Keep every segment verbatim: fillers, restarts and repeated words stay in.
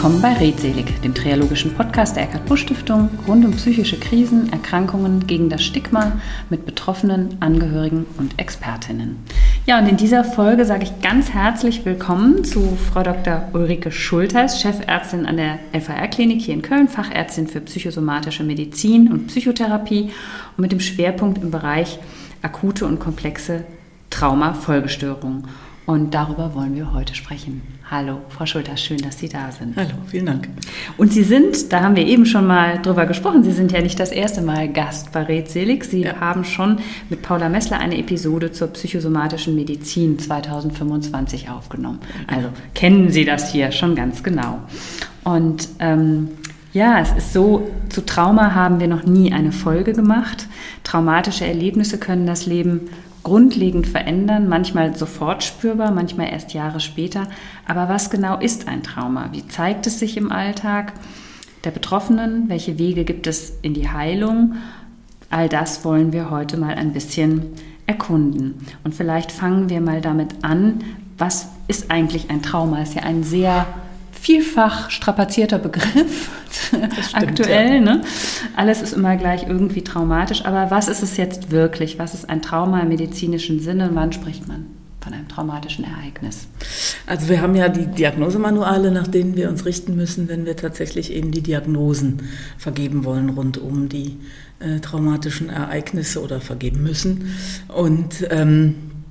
willkommen bei Redselig, dem triologischen Podcast der Eckart-Busch-Stiftung rund um psychische Krisen, Erkrankungen gegen das Stigma mit Betroffenen, Angehörigen und Expertinnen. Ja, und in dieser Folge sage ich ganz herzlich willkommen zu Frau Doktor Ulrike Schultheis, Chefärztin an der L V R-Klinik hier in Köln, Fachärztin für psychosomatische Medizin und Psychotherapie und mit dem Schwerpunkt im Bereich akute und komplexe Trauma-Folgestörungen. Und darüber wollen wir heute sprechen. Hallo, Frau Schultheis, schön, dass Sie da sind. Hallo, vielen Dank. Und Sie sind, da haben wir eben schon mal drüber gesprochen, Sie sind ja nicht das erste Mal Gast bei Redselig. Sie ja. haben schon mit Paula Messler eine Episode zur psychosomatischen Medizin zweitausendfünfundzwanzig aufgenommen. Also kennen Sie das hier schon ganz genau. Und ähm, ja, es ist so, zu Trauma haben wir noch nie eine Folge gemacht. Traumatische Erlebnisse können das Leben grundlegend verändern, manchmal sofort spürbar, manchmal erst Jahre später. Aber was genau ist ein Trauma? Wie zeigt es sich im Alltag der Betroffenen? Welche Wege gibt es in die Heilung? All das wollen wir heute mal ein bisschen erkunden. Und vielleicht fangen wir mal damit an, was ist eigentlich ein Trauma? Das ist ja ein sehr vielfach strapazierter Begriff stimmt, aktuell. Ja. Ne? Alles ist immer gleich irgendwie traumatisch. Aber was ist es jetzt wirklich? Was ist ein Trauma im medizinischen Sinne? Und wann spricht man von einem traumatischen Ereignis? Also wir haben ja die Diagnosemanuale, nach denen wir uns richten müssen, wenn wir tatsächlich eben die Diagnosen vergeben wollen rund um die äh, traumatischen Ereignisse oder vergeben müssen. Und ähm,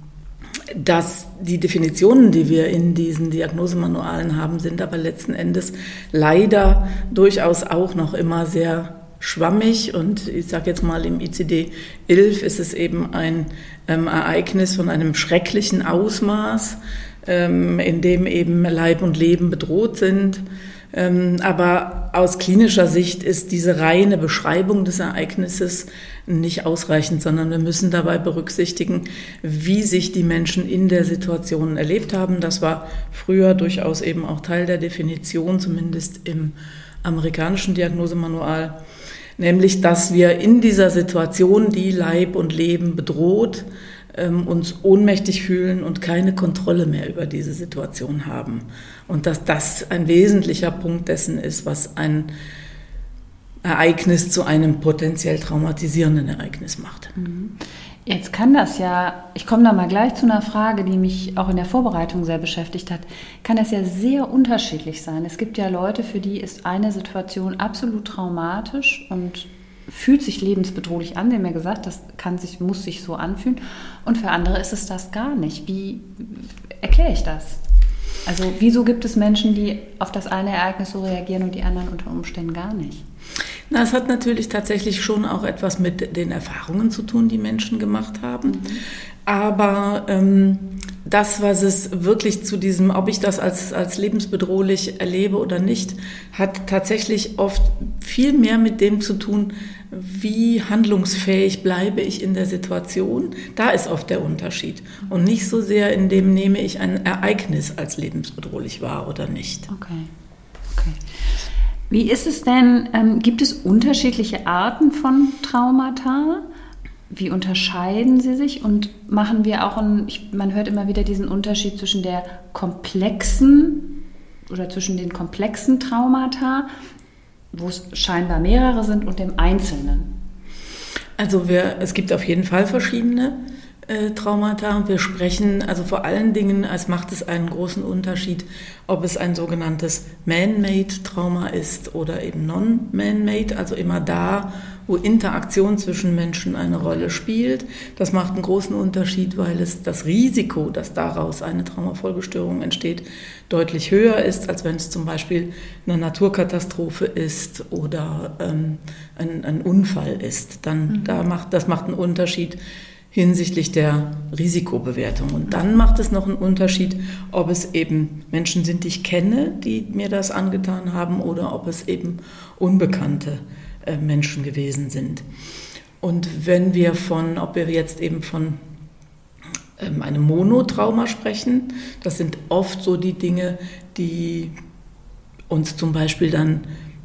dass die Definitionen, die wir in diesen Diagnosemanualen haben, sind aber letzten Endes leider durchaus auch noch immer sehr schwammig. Und ich sage jetzt mal, im I C D elf ist es eben ein ähm, Ereignis von einem schrecklichen Ausmaß, ähm, in dem eben Leib und Leben bedroht sind. Ähm, aber aus klinischer Sicht ist diese reine Beschreibung des Ereignisses nicht ausreichend, sondern wir müssen dabei berücksichtigen, wie sich die Menschen in der Situation erlebt haben. Das war früher durchaus eben auch Teil der Definition, zumindest im amerikanischen Diagnosemanual, nämlich, dass wir in dieser Situation, die Leib und Leben bedroht, uns ohnmächtig fühlen und keine Kontrolle mehr über diese Situation haben. Und dass das ein wesentlicher Punkt dessen ist, was ein Ereignis zu einem potenziell traumatisierenden Ereignis macht. Jetzt kann das ja, ich komme da mal gleich zu einer Frage, die mich auch in der Vorbereitung sehr beschäftigt hat, kann das ja sehr unterschiedlich sein. Es gibt ja Leute, für die ist eine Situation absolut traumatisch und fühlt sich lebensbedrohlich an, dem ja gesagt, das kann sich, muss sich so anfühlen. Und für andere ist es das gar nicht. Wie erkläre ich das? Also wieso gibt es Menschen, die auf das eine Ereignis so reagieren und die anderen unter Umständen gar nicht? Na, es hat natürlich tatsächlich schon auch etwas mit den Erfahrungen zu tun, die Menschen gemacht haben. Mhm. Aber ähm, das, was es wirklich zu diesem, ob ich das als, als lebensbedrohlich erlebe oder nicht, hat tatsächlich oft viel mehr mit dem zu tun, wie handlungsfähig bleibe ich in der Situation. Da ist oft der Unterschied. Und nicht so sehr in dem, nehme ich ein Ereignis als lebensbedrohlich wahr oder nicht. Okay, okay. Wie ist es denn, ähm, gibt es unterschiedliche Arten von Traumata? Wie unterscheiden sie sich und machen wir auch, einen, ich, man hört immer wieder diesen Unterschied zwischen der komplexen oder zwischen den komplexen Traumata, wo es scheinbar mehrere sind, und dem Einzelnen? Also wir, es gibt auf jeden Fall verschiedene äh, Traumata. Wir sprechen also vor allen Dingen, es macht es einen großen Unterschied, ob es ein sogenanntes Man-Made-Trauma ist oder eben Non-Man-Made, also immer da, wo Interaktion zwischen Menschen eine Rolle spielt. Das macht einen großen Unterschied, weil es das Risiko, dass daraus eine Traumafolgestörung entsteht, deutlich höher ist, als wenn es zum Beispiel eine Naturkatastrophe ist oder ähm, ein, ein Unfall ist. Dann, mhm. da macht, das macht einen Unterschied hinsichtlich der Risikobewertung. Und dann macht es noch einen Unterschied, ob es eben Menschen sind, die ich kenne, die mir das angetan haben, oder ob es eben Unbekannte Menschen gewesen sind. Und wenn wir von, ob wir jetzt eben von ähm, einem Monotrauma sprechen, das sind oft so die Dinge, die uns zum Beispiel dann,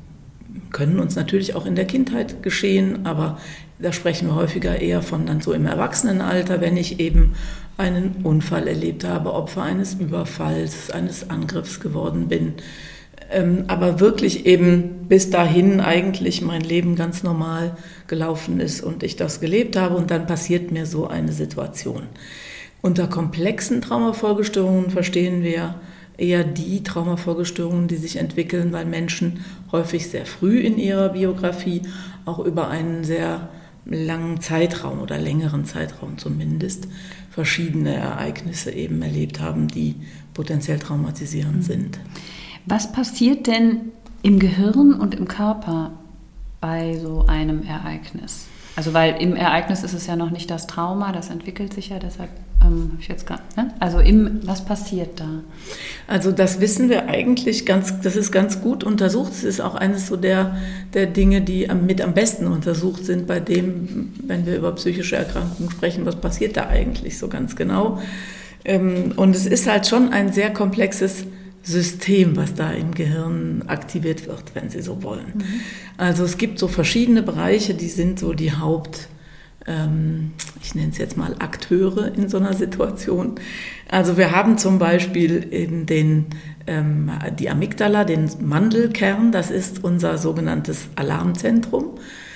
können uns natürlich auch in der Kindheit geschehen, aber da sprechen wir häufiger eher von dann so im Erwachsenenalter, wenn ich eben einen Unfall erlebt habe, Opfer eines Überfalls, eines Angriffs geworden bin, ähm, aber wirklich eben bis dahin eigentlich mein Leben ganz normal gelaufen ist und ich das gelebt habe und dann passiert mir so eine Situation. Unter komplexen Traumafolgestörungen verstehen wir eher die Traumafolgestörungen, die sich entwickeln, weil Menschen häufig sehr früh in ihrer Biografie auch über einen sehr langen Zeitraum oder längeren Zeitraum zumindest verschiedene Ereignisse eben erlebt haben, die potenziell traumatisierend sind. Was passiert denn im Gehirn und im Körper bei so einem Ereignis? Also weil im Ereignis ist es ja noch nicht das Trauma, das entwickelt sich ja, deshalb ähm, habe ich jetzt gar, ne? Also im, was passiert da? Also das wissen wir eigentlich ganz, das ist ganz gut untersucht. Es ist auch eines so der, der Dinge, die am, mit am besten untersucht sind, bei dem, wenn wir über psychische Erkrankungen sprechen, was passiert da eigentlich so ganz genau. Ähm, und es ist halt schon ein sehr komplexes System, was da im Gehirn aktiviert wird, wenn Sie so wollen. Mhm. Also es gibt so verschiedene Bereiche, die sind so die Haupt, ähm, ich nenne es jetzt mal Akteure in so einer Situation. Also wir haben zum Beispiel eben den, ähm, die Amygdala, den Mandelkern, das ist unser sogenanntes Alarmzentrum.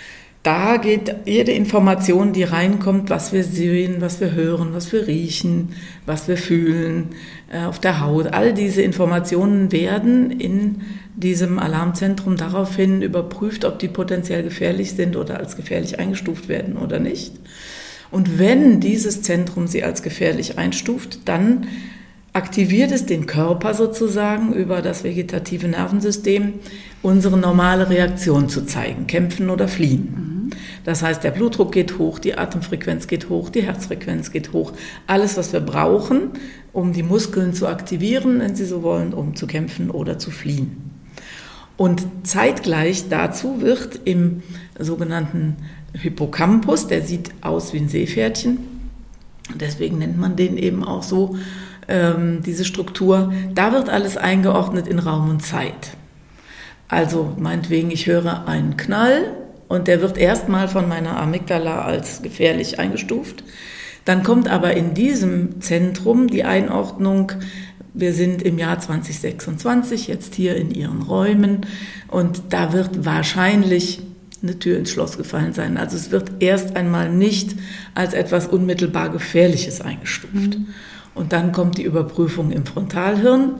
Da geht jede Information, die reinkommt, was wir sehen, was wir hören, was wir riechen, was wir fühlen, äh, auf der Haut. All diese Informationen werden in diesem Alarmzentrum daraufhin überprüft, ob die potenziell gefährlich sind oder als gefährlich eingestuft werden oder nicht. Und wenn dieses Zentrum sie als gefährlich einstuft, dann aktiviert es den Körper sozusagen über das vegetative Nervensystem, unsere normale Reaktion zu zeigen, kämpfen oder fliehen. Das heißt, der Blutdruck geht hoch, die Atemfrequenz geht hoch, die Herzfrequenz geht hoch. Alles, was wir brauchen, um die Muskeln zu aktivieren, wenn Sie so wollen, um zu kämpfen oder zu fliehen. Und zeitgleich dazu wird im sogenannten Hippocampus, der sieht aus wie ein Seepferdchen, deswegen nennt man den eben auch so, ähm, diese Struktur, da wird alles eingeordnet in Raum und Zeit. Also meinetwegen, ich höre einen Knall, und der wird erstmal von meiner Amygdala als gefährlich eingestuft. Dann kommt aber in diesem Zentrum die Einordnung, wir sind im Jahr zwanzig sechsundzwanzig, jetzt hier in Ihren Räumen und da wird wahrscheinlich eine Tür ins Schloss gefallen sein. Also es wird erst einmal nicht als etwas unmittelbar Gefährliches eingestuft. Mhm. Und dann kommt die Überprüfung im Frontalhirn.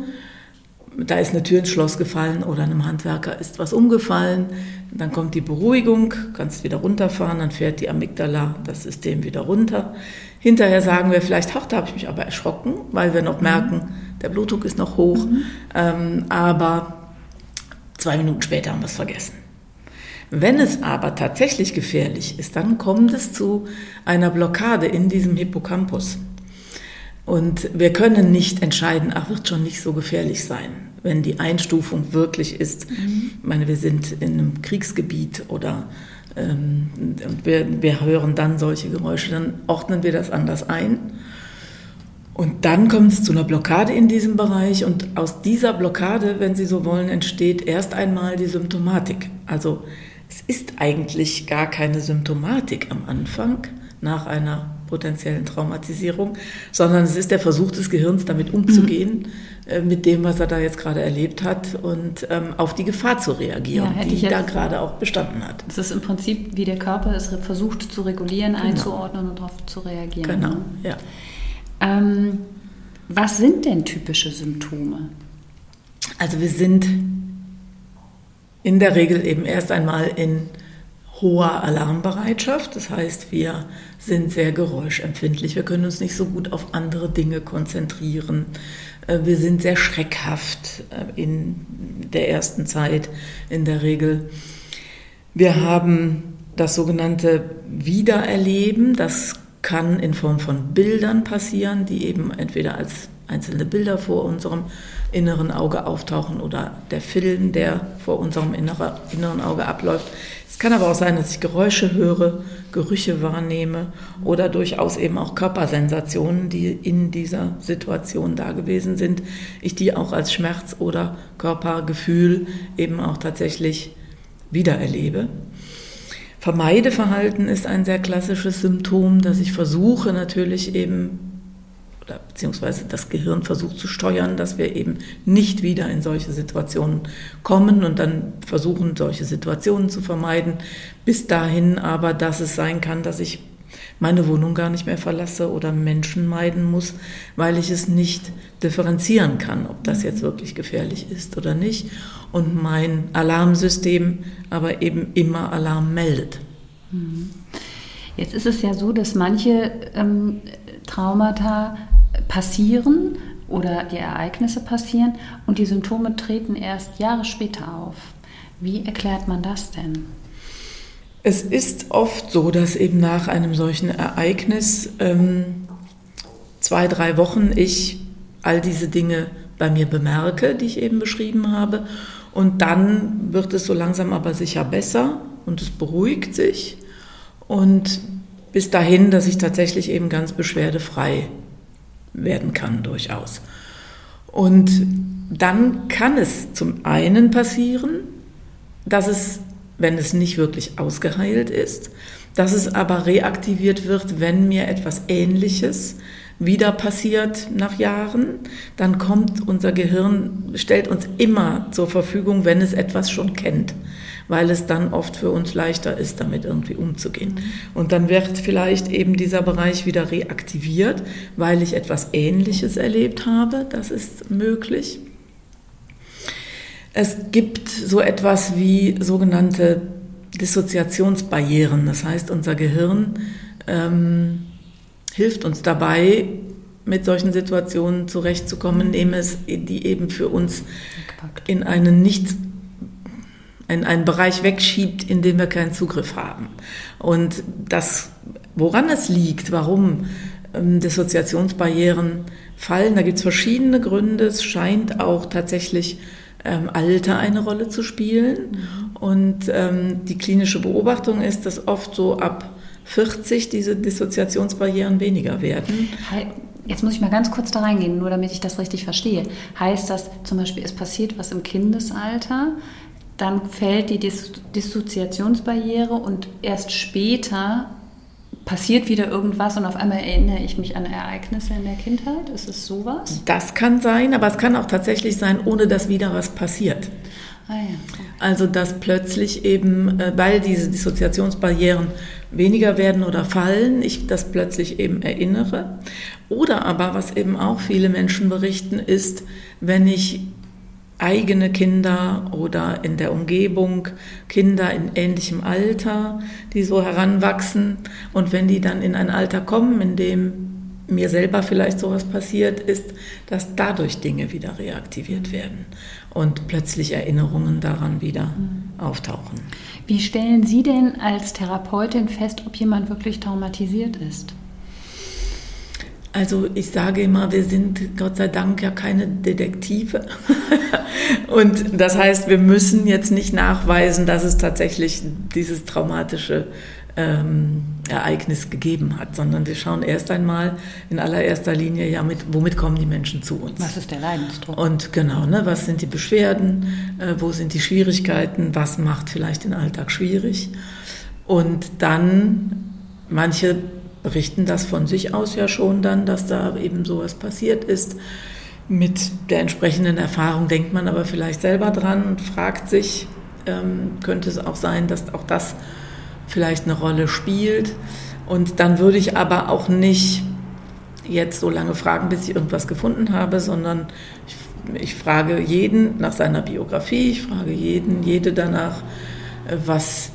Da ist eine Tür ins Schloss gefallen oder einem Handwerker ist was umgefallen. Dann kommt die Beruhigung, kannst wieder runterfahren, dann fährt die Amygdala das System wieder runter. Hinterher sagen wir vielleicht, ach, da habe ich mich aber erschrocken, weil wir noch merken, der Blutdruck ist noch hoch. Mhm. Ähm, aber zwei Minuten später haben wir es vergessen. Wenn es aber tatsächlich gefährlich ist, dann kommt es zu einer Blockade in diesem Hippocampus. Und wir können nicht entscheiden, ach, wird schon nicht so gefährlich sein, wenn die Einstufung wirklich ist. Mhm. Ich meine, wir sind in einem Kriegsgebiet oder ähm, und wir, wir hören dann solche Geräusche, dann ordnen wir das anders ein. Und dann kommt es zu einer Blockade in diesem Bereich und aus dieser Blockade, wenn Sie so wollen, entsteht erst einmal die Symptomatik. Also es ist eigentlich gar keine Symptomatik am Anfang nach einer potenziellen Traumatisierung, sondern es ist der Versuch des Gehirns, damit umzugehen, mhm. äh, mit dem, was er da jetzt gerade erlebt hat und ähm, auf die Gefahr zu reagieren, ja, die da gerade auch bestanden hat. Es ist im Prinzip, wie der Körper es versucht zu regulieren, genau. einzuordnen und darauf zu reagieren. Genau, ja. Ähm, was sind denn typische Symptome? Also wir sind in der Regel eben erst einmal in hoher Alarmbereitschaft, das heißt, wir sind sehr geräuschempfindlich, wir können uns nicht so gut auf andere Dinge konzentrieren, wir sind sehr schreckhaft in der ersten Zeit in der Regel. Wir haben das sogenannte Wiedererleben, das kann in Form von Bildern passieren, die eben entweder als einzelne Bilder vor unserem inneren Auge auftauchen oder der Film, der vor unserem inneren Auge abläuft. Es kann aber auch sein, dass ich Geräusche höre, Gerüche wahrnehme oder durchaus eben auch Körpersensationen, die in dieser Situation da gewesen sind. Ich die auch als Schmerz oder Körpergefühl eben auch tatsächlich wiedererlebe. Vermeideverhalten ist ein sehr klassisches Symptom, dass ich versuche natürlich eben oder beziehungsweise das Gehirn versucht zu steuern, dass wir eben nicht wieder in solche Situationen kommen und dann versuchen, solche Situationen zu vermeiden. Bis dahin aber, dass es sein kann, dass ich meine Wohnung gar nicht mehr verlasse oder Menschen meiden muss, weil ich es nicht differenzieren kann, ob das jetzt wirklich gefährlich ist oder nicht. Und mein Alarmsystem aber eben immer Alarm meldet. Jetzt ist es ja so, dass manche ähm, Traumata passieren oder die Ereignisse passieren und die Symptome treten erst Jahre später auf. Wie erklärt man das denn? Es ist oft so, dass eben nach einem solchen Ereignis ähm, zwei, drei Wochen ich all diese Dinge bei mir bemerke, die ich eben beschrieben habe. Und dann wird es so langsam aber sicher besser und es beruhigt sich. Und bis dahin, dass ich tatsächlich eben ganz beschwerdefrei werden kann durchaus. Und dann kann es zum einen passieren, dass es, wenn es nicht wirklich ausgeheilt ist, dass es aber reaktiviert wird, wenn mir etwas Ähnliches wieder passiert nach Jahren, dann kommt unser Gehirn, stellt uns immer zur Verfügung, wenn es etwas schon kennt, weil es dann oft für uns leichter ist, damit irgendwie umzugehen. Und dann wird vielleicht eben dieser Bereich wieder reaktiviert, weil ich etwas Ähnliches erlebt habe, das ist möglich. Es gibt so etwas wie sogenannte Dissoziationsbarrieren, das heißt, unser Gehirn ähm, hilft uns dabei, mit solchen Situationen zurechtzukommen, indem es die eben für uns in einen nicht in einen Bereich wegschiebt, in dem wir keinen Zugriff haben. Und das, woran es liegt, warum ähm, Dissoziationsbarrieren fallen, da gibt es verschiedene Gründe. Es scheint auch tatsächlich ähm, Alter eine Rolle zu spielen. Mhm. Und ähm, die klinische Beobachtung ist, dass oft so ab vierzig diese Dissoziationsbarrieren weniger werden. Jetzt muss ich mal ganz kurz da reingehen, nur damit ich das richtig verstehe. Heißt das zum Beispiel, es passiert was im Kindesalter, dann fällt die Dis- Dissoziationsbarriere und erst später passiert wieder irgendwas und auf einmal erinnere ich mich an Ereignisse in der Kindheit? Ist es sowas? Das kann sein, aber es kann auch tatsächlich sein, ohne dass wieder was passiert. Ah, ja. Also dass plötzlich eben, weil diese Dissoziationsbarrieren weniger werden oder fallen, ich das plötzlich eben erinnere. Oder aber, was eben auch viele Menschen berichten, ist, wenn ich eigene Kinder oder in der Umgebung Kinder in ähnlichem Alter, die so heranwachsen, und wenn die dann in ein Alter kommen, in dem mir selber vielleicht sowas passiert ist, dass dadurch Dinge wieder reaktiviert werden und plötzlich Erinnerungen daran wieder auftauchen. Wie stellen Sie denn als Therapeutin fest, ob jemand wirklich traumatisiert ist? Also ich sage immer, wir sind Gott sei Dank ja keine Detektive. Und das heißt, wir müssen jetzt nicht nachweisen, dass es tatsächlich dieses traumatische ähm, Ereignis gegeben hat, sondern wir schauen erst einmal in allererster Linie, ja, mit, womit kommen die Menschen zu uns? Was ist der Leidensdruck? Und genau, ne, was sind die Beschwerden, äh, wo sind die Schwierigkeiten, was macht vielleicht den Alltag schwierig? Und dann, manche berichten das von sich aus ja schon dann, dass da eben sowas passiert ist. Mit der entsprechenden Erfahrung denkt man aber vielleicht selber dran und fragt sich, ähm, könnte es auch sein, dass auch das vielleicht eine Rolle spielt. Und dann würde ich aber auch nicht jetzt so lange fragen, bis ich irgendwas gefunden habe, sondern ich, ich frage jeden nach seiner Biografie, ich frage jeden, jede danach, was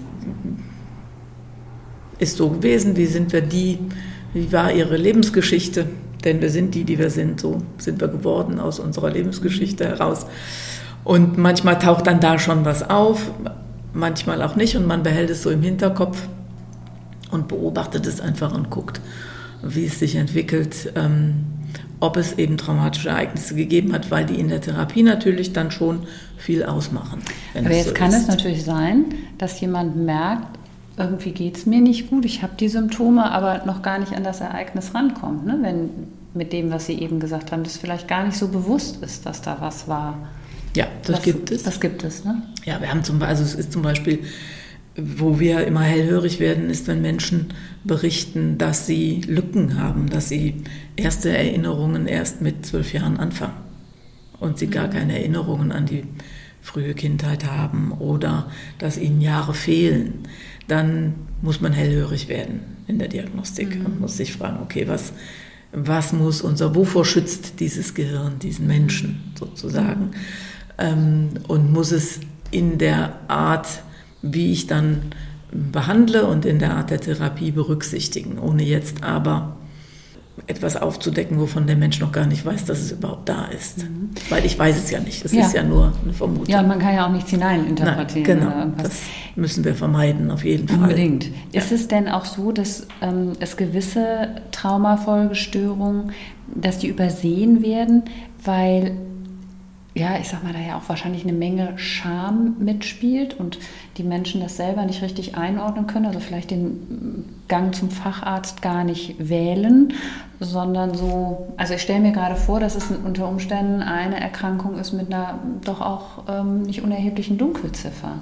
ist so gewesen, wie sind wir die, wie war ihre Lebensgeschichte, denn wir sind die, die wir sind, so sind wir geworden aus unserer Lebensgeschichte heraus. Und manchmal taucht dann da schon was auf, manchmal auch nicht, und man behält es so im Hinterkopf und beobachtet es einfach und guckt, wie es sich entwickelt, ähm, ob es eben traumatische Ereignisse gegeben hat, weil die in der Therapie natürlich dann schon viel ausmachen. Aber jetzt so kann ist. Es natürlich sein, dass jemand merkt, irgendwie geht es mir nicht gut, ich habe die Symptome, aber noch gar nicht an das Ereignis rankommt, ne? Wenn mit dem, was Sie eben gesagt haben, das vielleicht gar nicht so bewusst ist, dass da was war. Ja, das was, gibt es. Das gibt es, ne? Ja, wir haben zum Beispiel, also es ist zum Beispiel wo wir immer hellhörig werden, ist, wenn Menschen berichten, dass sie Lücken haben, dass sie erste Erinnerungen erst mit zwölf Jahren anfangen und sie gar keine Erinnerungen an die frühe Kindheit haben oder dass ihnen Jahre fehlen. Dann muss man hellhörig werden in der Diagnostik mhm. und muss sich fragen, okay, was, was muss unser, wovor schützt dieses Gehirn diesen Menschen sozusagen? Mhm. Ähm, und muss es in der Art, wie ich dann behandle und in der Art der Therapie berücksichtigen, ohne jetzt aber etwas aufzudecken, wovon der Mensch noch gar nicht weiß, dass es überhaupt da ist. Mhm. Weil ich weiß es ja nicht, es ja. ist ja nur eine Vermutung. Ja, man kann ja auch nichts hineininterpretieren. Nein, genau, das müssen wir vermeiden, auf jeden Fall. Unbedingt. Ja. Ist es denn auch so, dass ähm, es gewisse Traumafolgestörungen, dass die übersehen werden, weil ja, ich sag mal, da ja auch wahrscheinlich eine Menge Scham mitspielt und die Menschen das selber nicht richtig einordnen können, also vielleicht den Gang zum Facharzt gar nicht wählen, sondern so, also ich stelle mir gerade vor, dass es unter Umständen eine Erkrankung ist mit einer doch auch ähm, nicht unerheblichen Dunkelziffer.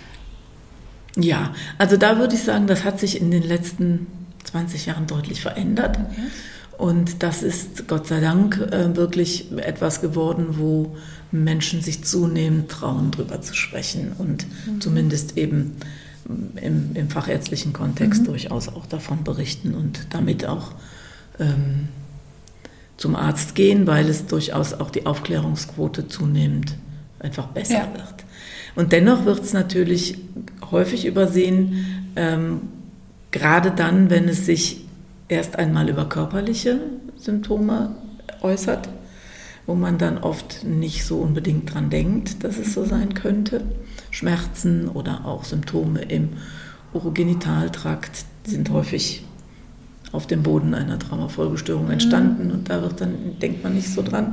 Ja, also da würde ich sagen, das hat sich in den letzten zwanzig Jahren deutlich verändert. Okay. Und das ist Gott sei Dank äh, wirklich etwas geworden, wo Menschen sich zunehmend trauen, drüber zu sprechen und mhm. zumindest eben im, im fachärztlichen Kontext mhm. durchaus auch davon berichten und damit auch ähm, zum Arzt gehen, weil es durchaus auch die Aufklärungsquote zunehmend einfach besser ja. wird. Und dennoch wird es natürlich häufig übersehen, ähm, gerade dann, wenn es sich erst einmal über körperliche Symptome äußert, wo man dann oft nicht so unbedingt dran denkt, dass es so sein könnte. Schmerzen oder auch Symptome im Urogenitaltrakt sind häufig auf dem Boden einer Traumafolgestörung entstanden mhm. und da wird dann, denkt man nicht so dran.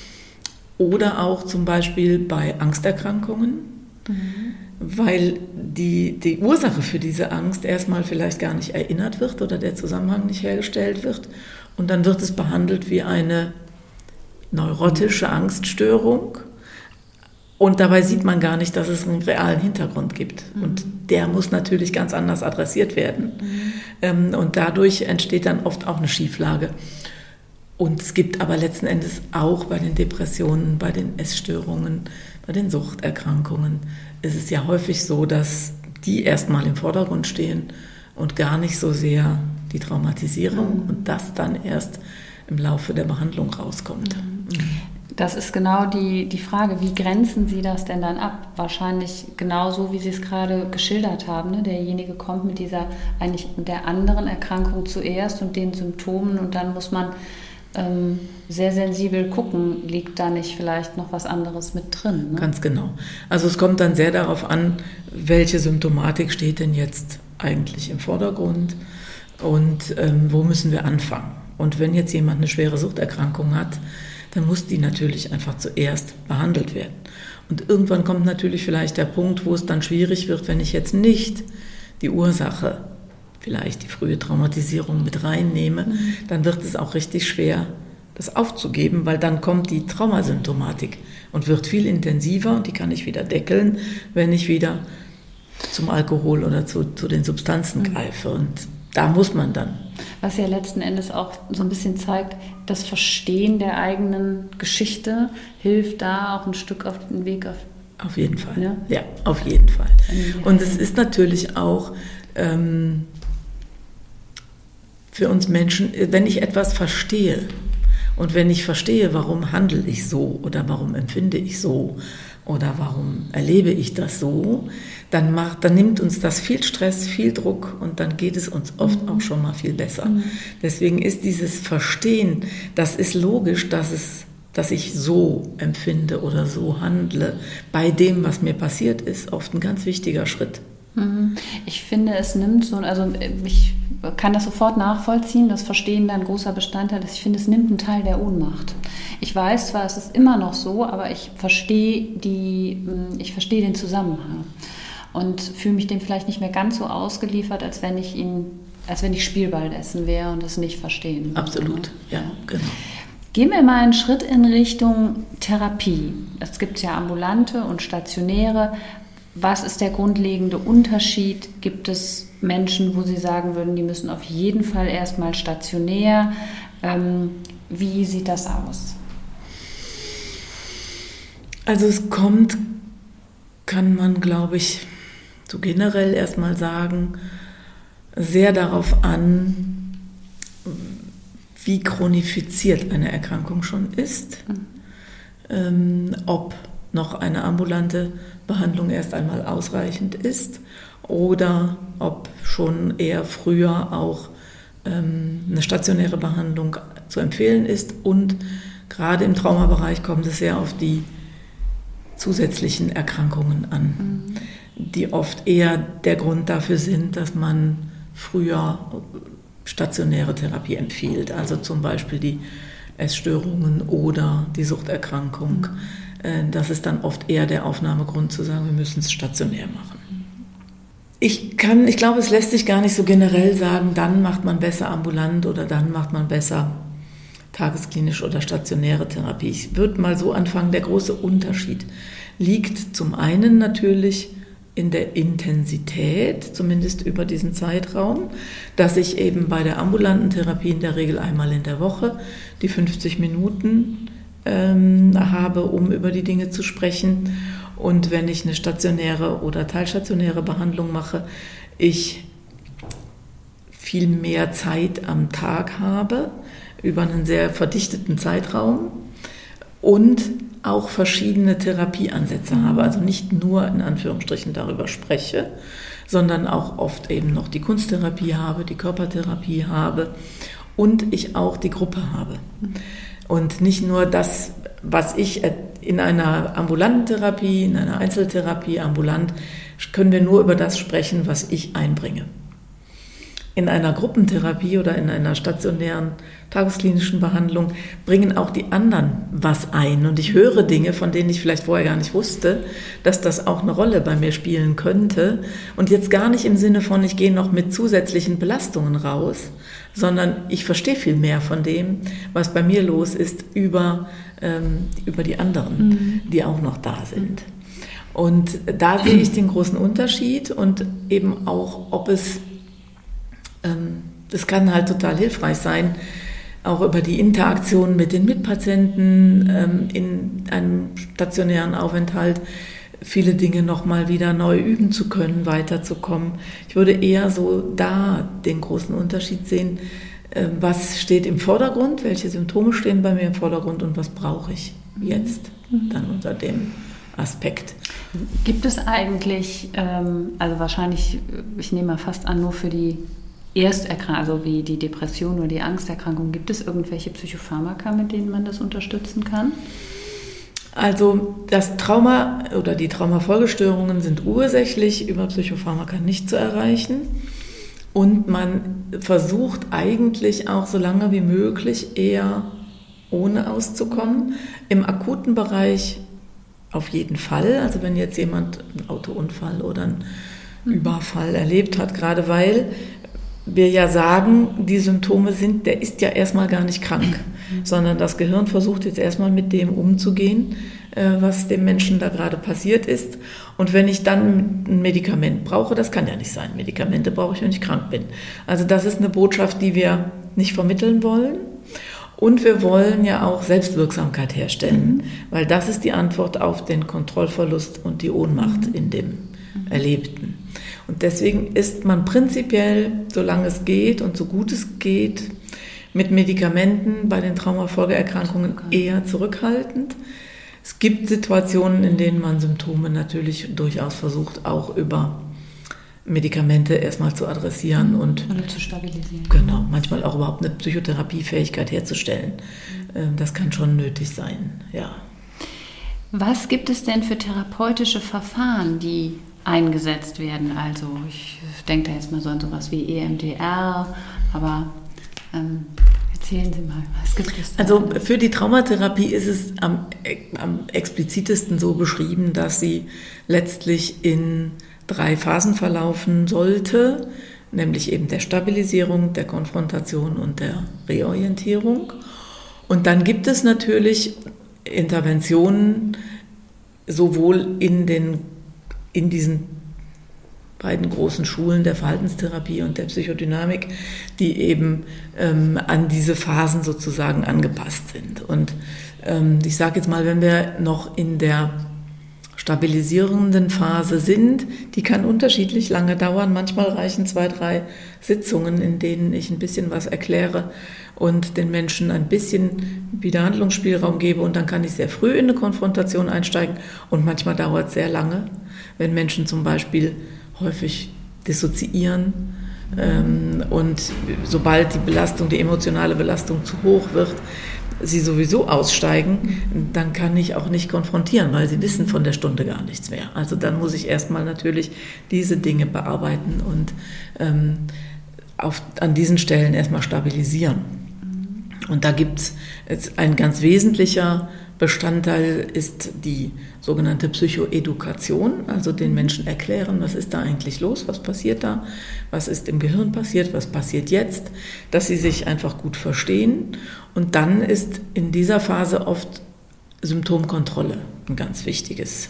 Oder auch zum Beispiel bei Angsterkrankungen, mhm. weil die, die Ursache für diese Angst erstmal vielleicht gar nicht erinnert wird oder der Zusammenhang nicht hergestellt wird. Und dann wird es behandelt wie eine neurotische Angststörung. Und dabei sieht man gar nicht, dass es einen realen Hintergrund gibt. Mhm. Und der muss natürlich ganz anders adressiert werden. Mhm. Und dadurch entsteht dann oft auch eine Schieflage. Und es gibt aber letzten Endes auch bei den Depressionen, bei den Essstörungen, bei den Suchterkrankungen, ist es ja häufig so, dass die erstmal im Vordergrund stehen und gar nicht so sehr die Traumatisierung mhm. und das dann erst im Laufe der Behandlung rauskommt. Mhm. Das ist genau die, die Frage, wie grenzen Sie das denn dann ab? Wahrscheinlich genauso, wie Sie es gerade geschildert haben. Ne? Derjenige kommt mit dieser, eigentlich mit der anderen Erkrankung zuerst und den Symptomen und dann muss man ähm, sehr sensibel gucken, liegt da nicht vielleicht noch was anderes mit drin? Ne? Ganz genau. Also es kommt dann sehr darauf an, welche Symptomatik steht denn jetzt eigentlich im Vordergrund und ähm, wo müssen wir anfangen? Und wenn jetzt jemand eine schwere Suchterkrankung hat, dann muss die natürlich einfach zuerst behandelt werden. Und irgendwann kommt natürlich vielleicht der Punkt, wo es dann schwierig wird, wenn ich jetzt nicht die Ursache, vielleicht die frühe Traumatisierung mit reinnehme, mhm. dann wird es auch richtig schwer, das aufzugeben, weil dann kommt die Traumasymptomatik und wird viel intensiver und die kann ich wieder deckeln, wenn ich wieder zum Alkohol oder zu, zu den Substanzen mhm. greife. Und da muss man dann. Was ja letzten Endes auch so ein bisschen zeigt, das Verstehen der eigenen Geschichte hilft da auch ein Stück auf den Weg. Auf, auf jeden Fall, ne? Ja, auf jeden Fall. Und es ist natürlich auch ähm, für uns Menschen, wenn ich etwas verstehe und wenn ich verstehe, warum handle ich so oder warum empfinde ich so oder warum erlebe ich das so, dann, macht, dann nimmt uns das viel Stress, viel Druck und dann geht es uns oft mhm. auch schon mal viel besser. Mhm. Deswegen ist dieses Verstehen, das ist logisch, dass, es, dass ich so empfinde oder so handle, bei dem, was mir passiert ist, oft ein ganz wichtiger Schritt. Ich finde, es nimmt so, also ich kann das sofort nachvollziehen, das Verstehen da ein großer Bestandteil ist. Ich finde, es nimmt einen Teil der Ohnmacht. Ich weiß zwar, es ist immer noch so, aber ich verstehe die, ich verstehe den Zusammenhang und fühle mich dem vielleicht nicht mehr ganz so ausgeliefert, als wenn ich ihn, als wenn ich Spielball dessen wäre und es nicht verstehen würde. Absolut, ja, genau. Gehen wir mal einen Schritt in Richtung Therapie. Es gibt ja ambulante und stationäre. was ist der grundlegende Unterschied? Gibt es Menschen, wo Sie sagen würden, die müssen auf jeden Fall erstmal stationär? Ähm, wie sieht das aus? Also es kommt, kann man, glaube ich, so generell erstmal sagen, sehr darauf an, wie chronifiziert eine Erkrankung schon ist, mhm. ähm, ob noch eine ambulante Behandlung erst einmal ausreichend ist oder ob schon eher früher auch ähm, eine stationäre Behandlung zu empfehlen ist. Und gerade im Traumabereich kommt es sehr auf die zusätzlichen Erkrankungen an, mhm. die oft eher der Grund dafür sind, dass man früher stationäre Therapie empfiehlt. Also zum Beispiel die Essstörungen oder die Suchterkrankung. Mhm. Das ist dann oft eher der Aufnahmegrund zu sagen, wir müssen es stationär machen. Ich kann, ich glaube, es lässt sich gar nicht so generell sagen, dann macht man besser ambulant oder dann macht man besser tagesklinisch oder stationäre Therapie. Ich würde mal so anfangen, der große Unterschied liegt zum einen natürlich in der Intensität, zumindest über diesen Zeitraum, dass ich eben bei der ambulanten Therapie in der Regel einmal in der Woche die fünfzig Minuten ähm, habe, um über die Dinge zu sprechen. Und wenn ich eine stationäre oder teilstationäre Behandlung mache, ich viel mehr Zeit am Tag habe, über einen sehr verdichteten Zeitraum und auch verschiedene Therapieansätze habe. Also nicht nur in Anführungsstrichen darüber spreche, sondern auch oft eben noch die Kunsttherapie habe, die Körpertherapie habe und ich auch die Gruppe habe. Und nicht nur das, was ich in einer ambulanten Therapie, in einer Einzeltherapie ambulant, können wir nur über das sprechen, was ich einbringe. In einer Gruppentherapie oder in einer stationären tagesklinischen Behandlung bringen auch die anderen was ein. Und ich höre Dinge, von denen ich vielleicht vorher gar nicht wusste, dass das auch eine Rolle bei mir spielen könnte. Und jetzt gar nicht im Sinne von, ich gehe noch mit zusätzlichen Belastungen raus, sondern ich verstehe viel mehr von dem, was bei mir los ist, über, ähm, über die anderen, mhm. die auch noch da sind. Und da sehe ich den großen Unterschied und eben auch, ob es das kann halt total hilfreich sein, auch über die Interaktion mit den Mitpatienten ähm, in einem stationären Aufenthalt viele Dinge nochmal wieder neu üben zu können, weiterzukommen. Ich würde eher so da den großen Unterschied sehen, äh, was steht im Vordergrund, welche Symptome stehen bei mir im Vordergrund und was brauche ich jetzt mhm. dann unter dem Aspekt. Gibt es eigentlich, ähm, also wahrscheinlich, ich nehme mal fast an, nur für die Ersterkrankung, also wie die Depression oder die Angsterkrankung, gibt es irgendwelche Psychopharmaka, mit denen man das unterstützen kann? Also das Trauma oder die Traumafolgestörungen sind ursächlich über Psychopharmaka nicht zu erreichen. Und man versucht eigentlich auch so lange wie möglich eher ohne auszukommen. Im akuten Bereich auf jeden Fall. Also wenn jetzt jemand einen Autounfall oder einen mhm. Überfall erlebt hat, gerade weil wir ja sagen, die Symptome sind, der ist ja erstmal gar nicht krank, mhm. sondern das Gehirn versucht jetzt erstmal mit dem umzugehen, was dem Menschen da gerade passiert ist. Und wenn ich dann ein Medikament brauche, das kann ja nicht sein. Medikamente brauche ich, wenn ich krank bin. Also das ist eine Botschaft, die wir nicht vermitteln wollen. Und wir wollen ja auch Selbstwirksamkeit herstellen, mhm. weil das ist die Antwort auf den Kontrollverlust und die Ohnmacht mhm. in dem mhm. Erlebten. Und deswegen ist man prinzipiell, solange es geht und so gut es geht, mit Medikamenten bei den Traumafolgeerkrankungen eher zurückhaltend. Es gibt Situationen, in denen man Symptome natürlich durchaus versucht, auch über Medikamente erstmal zu adressieren und oder zu stabilisieren. Genau, manchmal auch überhaupt eine Psychotherapiefähigkeit herzustellen. Das kann schon nötig sein, ja. Was gibt es denn für therapeutische Verfahren, die eingesetzt werden? Also ich denke da jetzt mal so an sowas wie E M D R, aber ähm, erzählen Sie mal, was gibt es da? Also für die Traumatherapie ist es am, am explizitesten so beschrieben, dass sie letztlich in drei Phasen verlaufen sollte, nämlich eben der Stabilisierung, der Konfrontation und der Reorientierung. Und dann gibt es natürlich Interventionen sowohl in den in diesen beiden großen Schulen der Verhaltenstherapie und der Psychodynamik, die eben ähm, an diese Phasen sozusagen angepasst sind. Und ähm, ich sage jetzt mal, wenn wir noch in der stabilisierenden Phase sind, die kann unterschiedlich lange dauern. Manchmal reichen zwei, drei Sitzungen, in denen ich ein bisschen was erkläre und den Menschen ein bisschen wieder Handlungsspielraum gebe, und dann kann ich sehr früh in eine Konfrontation einsteigen, und manchmal dauert es sehr lange, wenn Menschen zum Beispiel häufig dissoziieren ähm, und sobald die Belastung, die emotionale Belastung zu hoch wird, sie sowieso aussteigen, dann kann ich auch nicht konfrontieren, weil sie wissen von der Stunde gar nichts mehr. Also dann muss ich erstmal natürlich diese Dinge bearbeiten und ähm, auf, an diesen Stellen erstmal stabilisieren. Und da gibt es ein ganz wesentlicher Bestandteil ist die sogenannte Psychoedukation, also den Menschen erklären, was ist da eigentlich los, was passiert da, was ist im Gehirn passiert, was passiert jetzt, dass sie sich einfach gut verstehen. Und dann ist in dieser Phase oft Symptomkontrolle ein ganz wichtiges,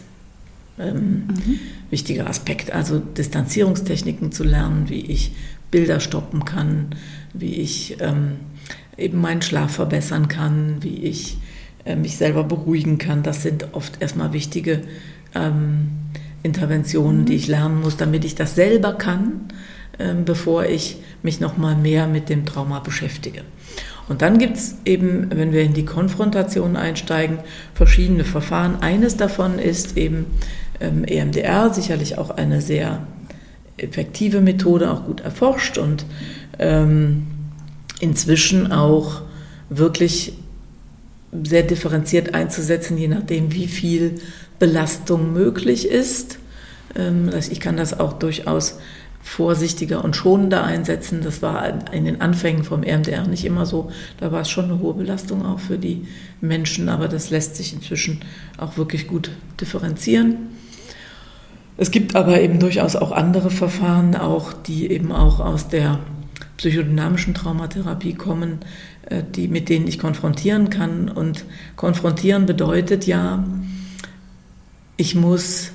ähm, mhm. wichtiger Aspekt, also Distanzierungstechniken zu lernen, wie ich Bilder stoppen kann, wie ich ähm, eben meinen Schlaf verbessern kann, wie ich mich selber beruhigen kann. Das sind oft erstmal wichtige ähm, Interventionen, die ich lernen muss, damit ich das selber kann, ähm, bevor ich mich noch mal mehr mit dem Trauma beschäftige. Und dann gibt es eben, wenn wir in die Konfrontation einsteigen, verschiedene Verfahren. Eines davon ist eben ähm, E M D R, sicherlich auch eine sehr effektive Methode, auch gut erforscht und ähm, inzwischen auch wirklich sehr differenziert einzusetzen, je nachdem, wie viel Belastung möglich ist. Ich kann das auch durchaus vorsichtiger und schonender einsetzen. Das war in den Anfängen vom E M D R nicht immer so. Da war es schon eine hohe Belastung auch für die Menschen, aber das lässt sich inzwischen auch wirklich gut differenzieren. Es gibt aber eben durchaus auch andere Verfahren, auch die eben auch aus der psychodynamischen Traumatherapie kommen, die, mit denen ich konfrontieren kann. Und konfrontieren bedeutet ja, ich muss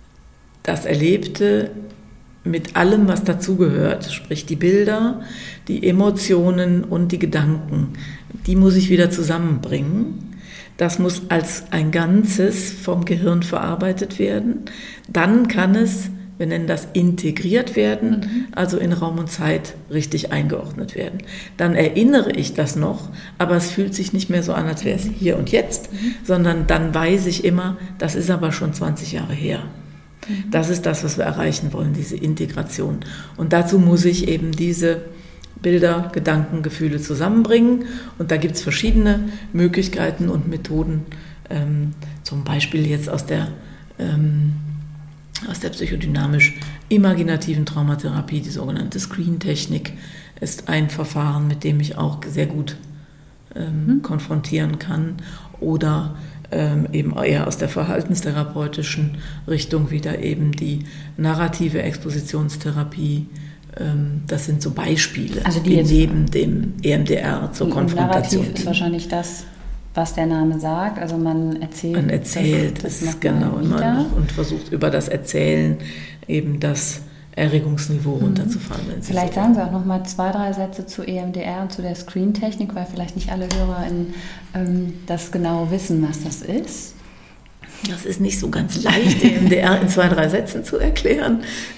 das Erlebte mit allem, was dazugehört, sprich die Bilder, die Emotionen und die Gedanken, die muss ich wieder zusammenbringen. Das muss als ein Ganzes vom Gehirn verarbeitet werden. Dann kann es, wir nennen das integriert werden, mhm. also in Raum und Zeit richtig eingeordnet werden. Dann erinnere ich das noch, aber es fühlt sich nicht mehr so an, als wäre es hier und jetzt, mhm. sondern dann weiß ich immer, das ist aber schon zwanzig Jahre her. Mhm. Das ist das, was wir erreichen wollen, diese Integration. Und dazu muss ich eben diese Bilder, Gedanken, Gefühle zusammenbringen. Und da gibt es verschiedene Möglichkeiten und Methoden, ähm, zum Beispiel jetzt aus der ähm, aus der psychodynamisch-imaginativen Traumatherapie, die sogenannte Screen-Technik, ist ein Verfahren, mit dem ich auch sehr gut ähm, mhm. konfrontieren kann. Oder ähm, eben eher aus der verhaltenstherapeutischen Richtung wieder eben die narrative Expositionstherapie. Ähm, das sind so Beispiele, also die neben dem E M D R zur Konfrontation. Narrativ ist wahrscheinlich das, was der Name sagt, also man erzählt. Man erzählt das, das es genau immer und versucht über das Erzählen eben das Erregungsniveau mhm. runterzufahren. Vielleicht so sagen Sie auch noch mal zwei, drei Sätze zu E M D R und zu der Screen-Technik, weil vielleicht nicht alle Hörer in, ähm, das genau wissen, was das ist. Das ist nicht so ganz leicht, E M D R in zwei, drei Sätzen zu erklären.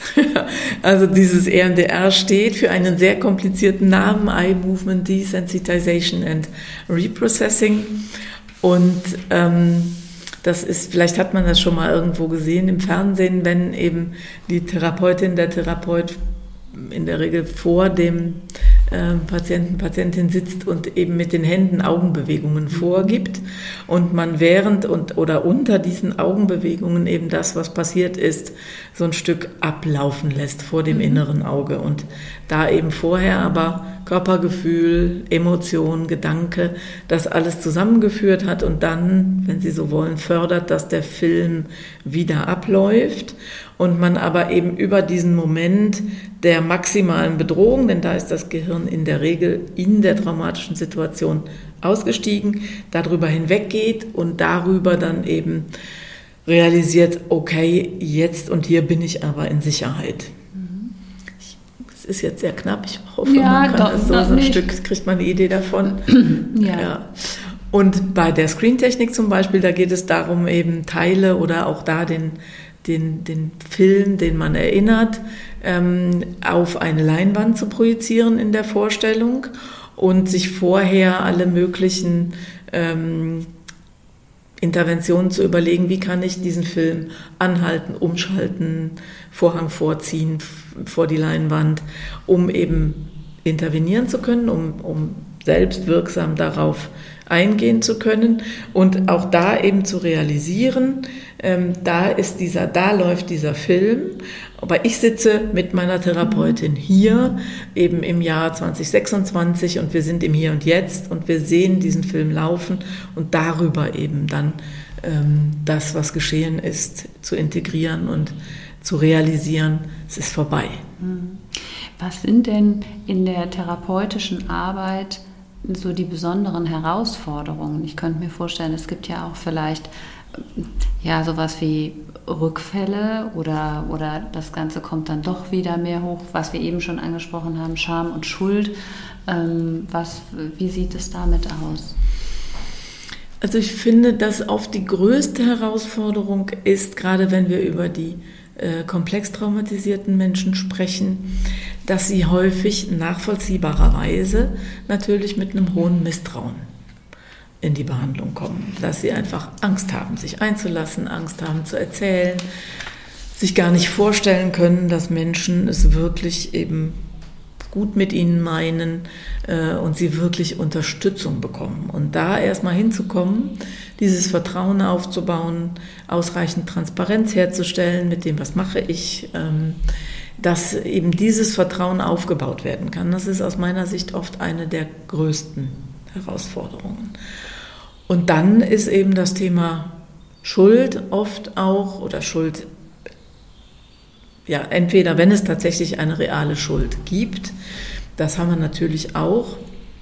Also dieses E M D R steht für einen sehr komplizierten Namen, Eye Movement Desensitization and Reprocessing. Und ähm, das ist, vielleicht hat man das schon mal irgendwo gesehen im Fernsehen, wenn eben die Therapeutin, der Therapeut in der Regel vor dem äh, Patienten, Patientin sitzt und eben mit den Händen Augenbewegungen vorgibt und man während und oder unter diesen Augenbewegungen eben das, was passiert ist, so ein Stück ablaufen lässt vor dem inneren Auge und da eben vorher aber Körpergefühl, Emotion, Gedanke, das alles zusammengeführt hat und dann, wenn Sie so wollen, fördert, dass der Film wieder abläuft und man aber eben über diesen Moment der maximalen Bedrohung, denn da ist das Gehirn in der Regel in der traumatischen Situation ausgestiegen, darüber hinweggeht und darüber dann eben realisiert, okay, jetzt und hier bin ich aber in Sicherheit. Ich, es ist jetzt sehr knapp, ich hoffe, ja, man kann doch, das so, so ein nicht. Stück, kriegt man eine Idee davon. ja. ja. Und bei der Screentechnik zum Beispiel, da geht es darum, eben Teile oder auch da den, den, den Film, den man erinnert, ähm, auf eine Leinwand zu projizieren in der Vorstellung und sich vorher alle möglichen ähm, Interventionen zu überlegen, wie kann ich diesen Film anhalten, umschalten, Vorhang vorziehen vor die Leinwand, um eben intervenieren zu können, um, um selbst wirksam darauf eingehen zu können und auch da eben zu realisieren, ähm, da ist dieser, da läuft dieser Film, aber ich sitze mit meiner Therapeutin hier eben im Jahr zwanzig sechsundzwanzig und wir sind im Hier und Jetzt und wir sehen diesen Film laufen und darüber eben dann ähm, das, was geschehen ist, zu integrieren und zu realisieren, es ist vorbei. Was sind denn in der therapeutischen Arbeit so die besonderen Herausforderungen? Ich könnte mir vorstellen, es gibt ja auch vielleicht ja sowas wie Rückfälle oder, oder das Ganze kommt dann doch wieder mehr hoch, was wir eben schon angesprochen haben, Scham und Schuld. Ähm, was, wie sieht es damit aus? Also ich finde, dass oft die größte Herausforderung ist, gerade wenn wir über die äh, komplex traumatisierten Menschen sprechen, dass sie häufig nachvollziehbarerweise natürlich mit einem hohen Misstrauen in die Behandlung kommen. Dass sie einfach Angst haben, sich einzulassen, Angst haben zu erzählen, sich gar nicht vorstellen können, dass Menschen es wirklich eben gut mit ihnen meinen äh, und sie wirklich Unterstützung bekommen. Und da erstmal hinzukommen, dieses Vertrauen aufzubauen, ausreichend Transparenz herzustellen mit dem, was mache ich, ähm, dass eben dieses Vertrauen aufgebaut werden kann. Das ist aus meiner Sicht oft eine der größten Herausforderungen. Und dann ist eben das Thema Schuld oft auch, oder Schuld, ja, entweder wenn es tatsächlich eine reale Schuld gibt, das haben wir natürlich auch,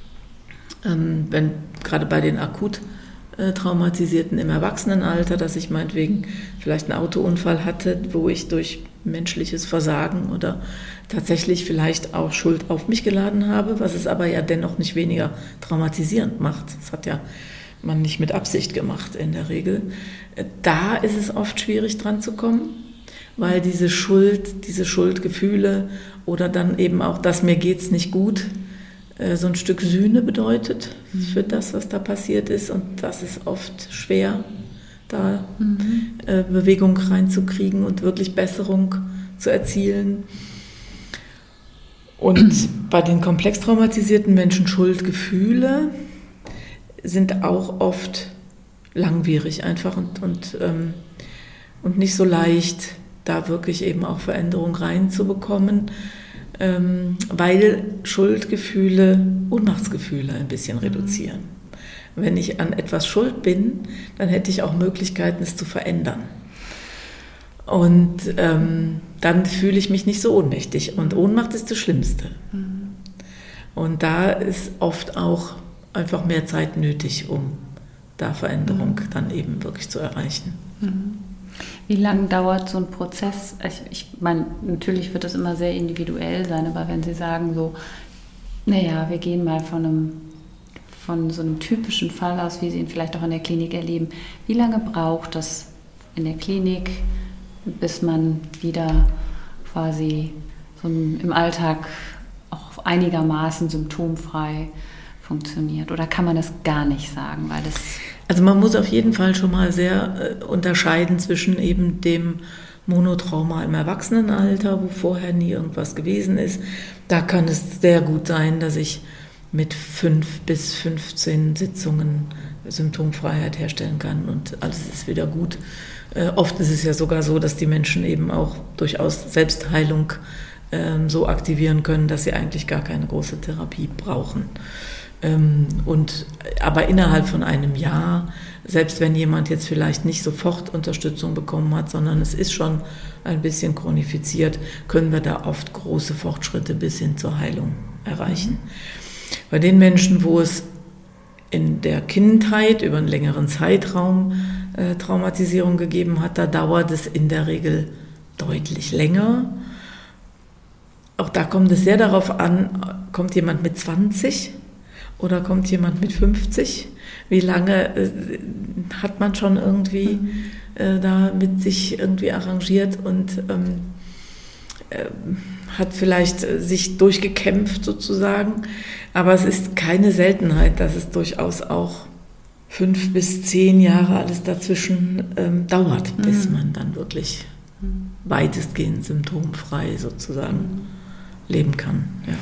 ähm, wenn gerade bei den akut äh, Traumatisierten im Erwachsenenalter, dass ich meinetwegen vielleicht einen Autounfall hatte, wo ich durch menschliches Versagen oder tatsächlich vielleicht auch Schuld auf mich geladen habe, was es aber ja dennoch nicht weniger traumatisierend macht. Das hat ja man nicht mit Absicht gemacht in der Regel. Da ist es oft schwierig dran zu kommen, weil diese Schuld, diese Schuldgefühle oder dann eben auch, dass mir geht's nicht gut, so ein Stück Sühne bedeutet für das, was da passiert ist. Und das ist oft schwer, da mhm. Bewegung reinzukriegen und wirklich Besserung zu erzielen. Und bei den komplex traumatisierten Menschen Schuldgefühle sind auch oft langwierig einfach und, und, ähm, und nicht so leicht, da wirklich eben auch Veränderung reinzubekommen, ähm, weil Schuldgefühle Ohnmachtsgefühle ein bisschen reduzieren. Wenn ich an etwas schuld bin, dann hätte ich auch Möglichkeiten, es zu verändern. Und ähm, dann fühle ich mich nicht so ohnmächtig. Und Ohnmacht ist das Schlimmste. Mhm. Und da ist oft auch einfach mehr Zeit nötig, um da Veränderung mhm. dann eben wirklich zu erreichen. Mhm. Wie lange dauert so ein Prozess? Ich, ich meine, natürlich wird das immer sehr individuell sein, aber wenn Sie sagen so, naja, wir gehen mal von einem von so einem typischen Fall aus, wie Sie ihn vielleicht auch in der Klinik erleben, wie lange braucht das in der Klinik, bis man wieder quasi so im Alltag auch einigermaßen symptomfrei funktioniert? Oder kann man das gar nicht sagen? Weil das also man muss auf jeden Fall schon mal sehr äh, unterscheiden zwischen eben dem Monotrauma im Erwachsenenalter, wo vorher nie irgendwas gewesen ist. Da kann es sehr gut sein, dass ich mit fünf bis fünfzehn Sitzungen Symptomfreiheit herstellen kann und alles ist wieder gut. Äh, oft ist es ja sogar so, dass die Menschen eben auch durchaus Selbstheilung äh, so aktivieren können, dass sie eigentlich gar keine große Therapie brauchen. Ähm, und, aber innerhalb von einem Jahr, selbst wenn jemand jetzt vielleicht nicht sofort Unterstützung bekommen hat, sondern es ist schon ein bisschen chronifiziert, können wir da oft große Fortschritte bis hin zur Heilung erreichen. Mhm. Bei den Menschen, wo es in der Kindheit über einen längeren Zeitraum äh, Traumatisierung gegeben hat, da dauert es in der Regel deutlich länger. Auch da kommt es sehr darauf an, kommt jemand mit zwanzig oder kommt jemand mit fünfzig? Wie lange äh, hat man schon irgendwie äh, da mit sich irgendwie arrangiert und ähm, äh, hat vielleicht äh, sich durchgekämpft sozusagen. Aber es ist keine Seltenheit, dass es durchaus auch fünf bis zehn Jahre alles dazwischen ähm, dauert, mhm. bis man dann wirklich mhm. weitestgehend symptomfrei sozusagen mhm. leben kann. Ja.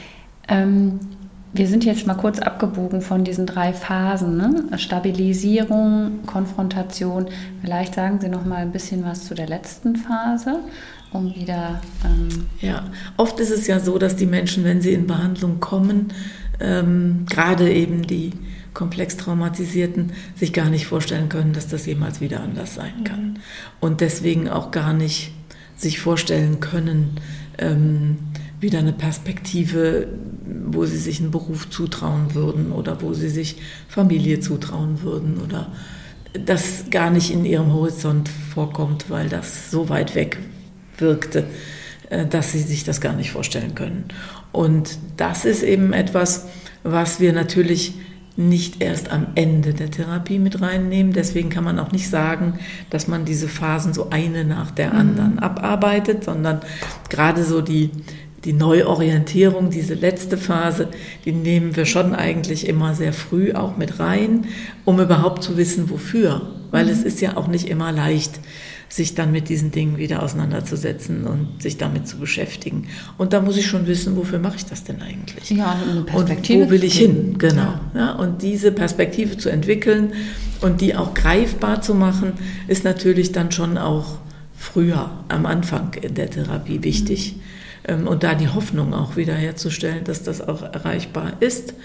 Ähm, wir sind jetzt mal kurz abgebogen von diesen drei Phasen, ne? Stabilisierung, Konfrontation. Vielleicht sagen Sie noch mal ein bisschen was zu der letzten Phase, um wieder... Ähm ja, oft ist es ja so, dass die Menschen, wenn sie in Behandlung kommen, ähm, gerade eben die komplex Traumatisierten, sich gar nicht vorstellen können, dass das jemals wieder anders sein kann. Mhm. Und deswegen auch gar nicht sich vorstellen können, ähm, wieder eine Perspektive, wo sie sich einen Beruf zutrauen würden oder wo sie sich Familie zutrauen würden oder das gar nicht in ihrem Horizont vorkommt, weil das so weit weg wirkte, dass sie sich das gar nicht vorstellen können. Und das ist eben etwas, was wir natürlich nicht erst am Ende der Therapie mit reinnehmen. Deswegen kann man auch nicht sagen, dass man diese Phasen so eine nach der anderen mhm. abarbeitet, sondern gerade so die Die Neuorientierung, diese letzte Phase, die nehmen wir schon eigentlich immer sehr früh auch mit rein, um überhaupt zu wissen, wofür. Weil mhm. es ist ja auch nicht immer leicht, sich dann mit diesen Dingen wieder auseinanderzusetzen und sich damit zu beschäftigen. Und da muss ich schon wissen, wofür mache ich das denn eigentlich? Ja, eine Perspektive. Und wo will ich hin? Genau. Ja, und diese Perspektive zu entwickeln und die auch greifbar zu machen, ist natürlich dann schon auch früher, am Anfang in der Therapie wichtig. Mhm. Und da die Hoffnung auch wieder herzustellen, dass das auch erreichbar ist.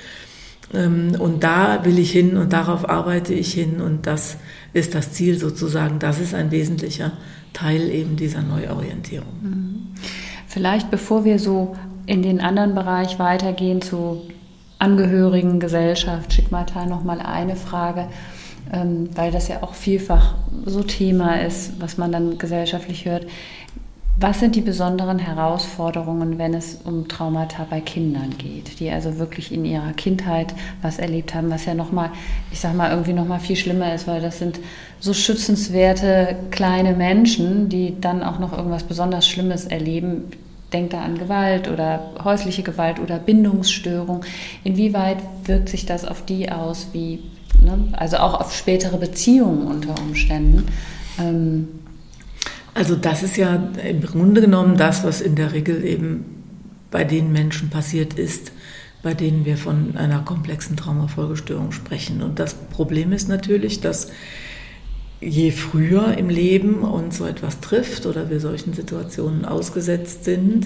Und da will ich hin und darauf arbeite ich hin und das ist das Ziel sozusagen. Das ist ein wesentlicher Teil eben dieser Neuorientierung. Vielleicht bevor wir so in den anderen Bereich weitergehen zu Angehörigen, Gesellschaft, Stigmata, nochmal eine Frage, weil das ja auch vielfach so Thema ist, was man dann gesellschaftlich hört. Was sind die besonderen Herausforderungen, wenn es um Traumata bei Kindern geht, die also wirklich in ihrer Kindheit was erlebt haben, was ja nochmal, ich sag mal, irgendwie nochmal viel schlimmer ist, weil das sind so schützenswerte kleine Menschen, die dann auch noch irgendwas besonders Schlimmes erleben. Denkt da an Gewalt oder häusliche Gewalt oder Bindungsstörung. Inwieweit wirkt sich das auf die aus, wie, ne? Also auch auf spätere Beziehungen unter Umständen? Ähm, Also das ist ja im Grunde genommen das, was in der Regel eben bei den Menschen passiert ist, bei denen wir von einer komplexen Traumafolgestörung sprechen. Und das Problem ist natürlich, dass je früher im Leben uns so etwas trifft oder wir solchen Situationen ausgesetzt sind,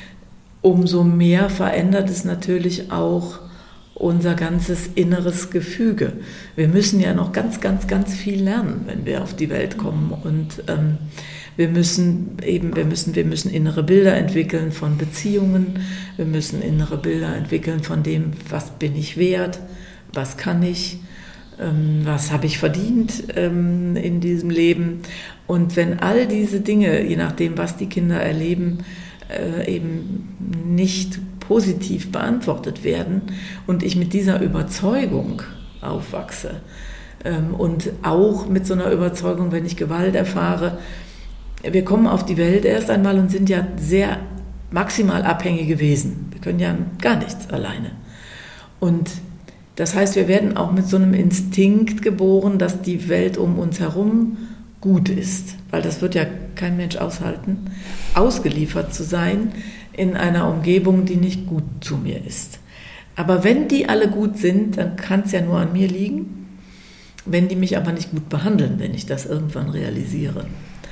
umso mehr verändert es natürlich auch unser ganzes inneres Gefüge. Wir müssen ja noch ganz, ganz, ganz viel lernen, wenn wir auf die Welt kommen und ähm, Wir müssen eben, wir müssen, wir müssen innere Bilder entwickeln von Beziehungen. Wir müssen innere Bilder entwickeln von dem, was bin ich wert, was kann ich, ähm, was habe ich verdient ähm, in diesem Leben. Und wenn all diese Dinge, je nachdem, was die Kinder erleben, äh, eben nicht positiv beantwortet werden und ich mit dieser Überzeugung aufwachse ähm, und auch mit so einer Überzeugung, wenn ich Gewalt erfahre, wir kommen auf die Welt erst einmal und sind ja sehr maximal abhängige Wesen. Wir können ja gar nichts alleine. Und das heißt, wir werden auch mit so einem Instinkt geboren, dass die Welt um uns herum gut ist. Weil das wird ja kein Mensch aushalten, ausgeliefert zu sein in einer Umgebung, die nicht gut zu mir ist. Aber wenn die alle gut sind, dann kann es ja nur an mir liegen. Wenn die mich aber nicht gut behandeln, wenn ich das irgendwann realisiere.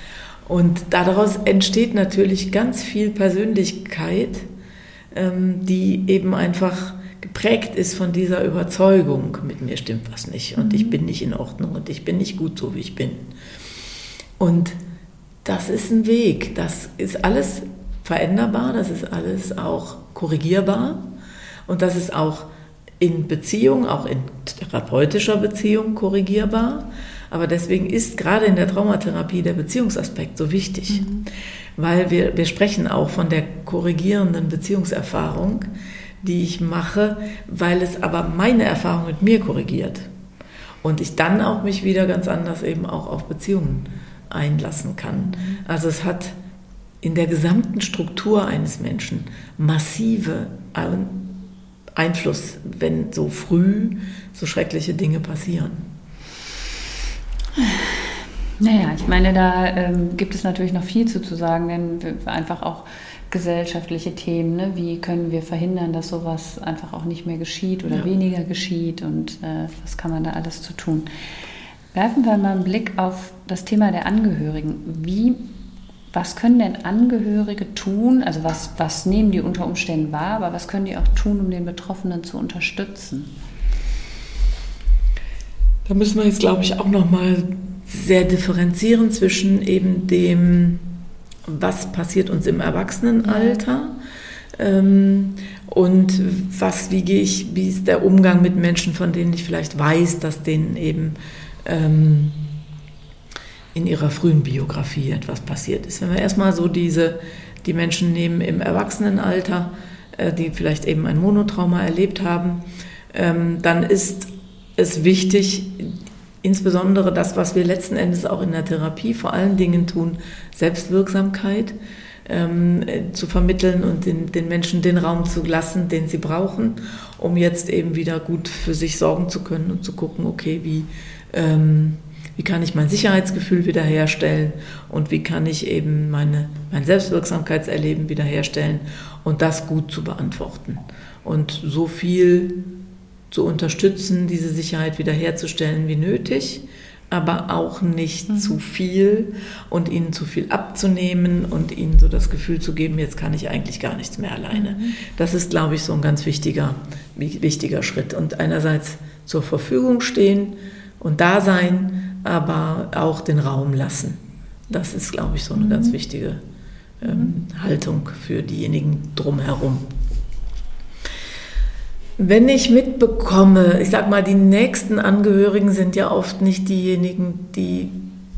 Und daraus entsteht natürlich ganz viel Persönlichkeit, die eben einfach geprägt ist von dieser Überzeugung, mit mir stimmt was nicht und ich bin nicht in Ordnung und ich bin nicht gut so, wie ich bin. Und das ist ein Weg, das ist alles veränderbar, das ist alles auch korrigierbar und das ist auch in Beziehung, auch in therapeutischer Beziehung korrigierbar. Aber deswegen ist gerade in der Traumatherapie der Beziehungsaspekt so wichtig, mhm. weil wir, wir sprechen auch von der korrigierenden Beziehungserfahrung, die ich mache, weil es aber meine Erfahrung mit mir korrigiert und ich dann auch mich wieder ganz anders eben auch auf Beziehungen einlassen kann. Also es hat in der gesamten Struktur eines Menschen massive Einfluss, wenn so früh so schreckliche Dinge passieren. Naja, ich meine, da ähm, gibt es natürlich noch viel zu, zu sagen, denn wir einfach auch gesellschaftliche Themen, ne? Wie können wir verhindern, dass sowas einfach auch nicht mehr geschieht oder ja. weniger geschieht und äh, was kann man da alles zu tun. Werfen wir mal einen Blick auf das Thema der Angehörigen. Wie, was können denn Angehörige tun, also was, was nehmen die unter Umständen wahr, aber was können die auch tun, um den Betroffenen zu unterstützen? Da müssen wir jetzt, glaube ich, auch nochmal sehr differenzieren zwischen eben dem, was passiert uns im Erwachsenenalter ähm, und was, wie gehe ich, wie ist der Umgang mit Menschen, von denen ich vielleicht weiß, dass denen eben ähm, in ihrer frühen Biografie etwas passiert ist. Wenn wir erstmal so diese, die Menschen nehmen im Erwachsenenalter, äh, die vielleicht eben ein Monotrauma erlebt haben, ähm, dann ist es wichtig, insbesondere das, was wir letzten Endes auch in der Therapie vor allen Dingen tun, Selbstwirksamkeit ähm, zu vermitteln und den, den Menschen den Raum zu lassen, den sie brauchen, um jetzt eben wieder gut für sich sorgen zu können und zu gucken, okay, wie, ähm, wie kann ich mein Sicherheitsgefühl wiederherstellen und wie kann ich eben meine, mein Selbstwirksamkeitserleben wiederherstellen und das gut zu beantworten. Und so viel zu unterstützen, diese Sicherheit wiederherzustellen wie nötig, aber auch nicht mhm. zu viel und ihnen zu viel abzunehmen und ihnen so das Gefühl zu geben, jetzt kann ich eigentlich gar nichts mehr alleine. Mhm. Das ist, glaube ich, so ein ganz wichtiger, wichtiger Schritt. Und einerseits zur Verfügung stehen und da sein, aber auch den Raum lassen. Das ist, glaube ich, so eine mhm. ganz wichtige ähm, Haltung für diejenigen drumherum. Wenn ich mitbekomme, ich sag mal, die nächsten Angehörigen sind ja oft nicht diejenigen, die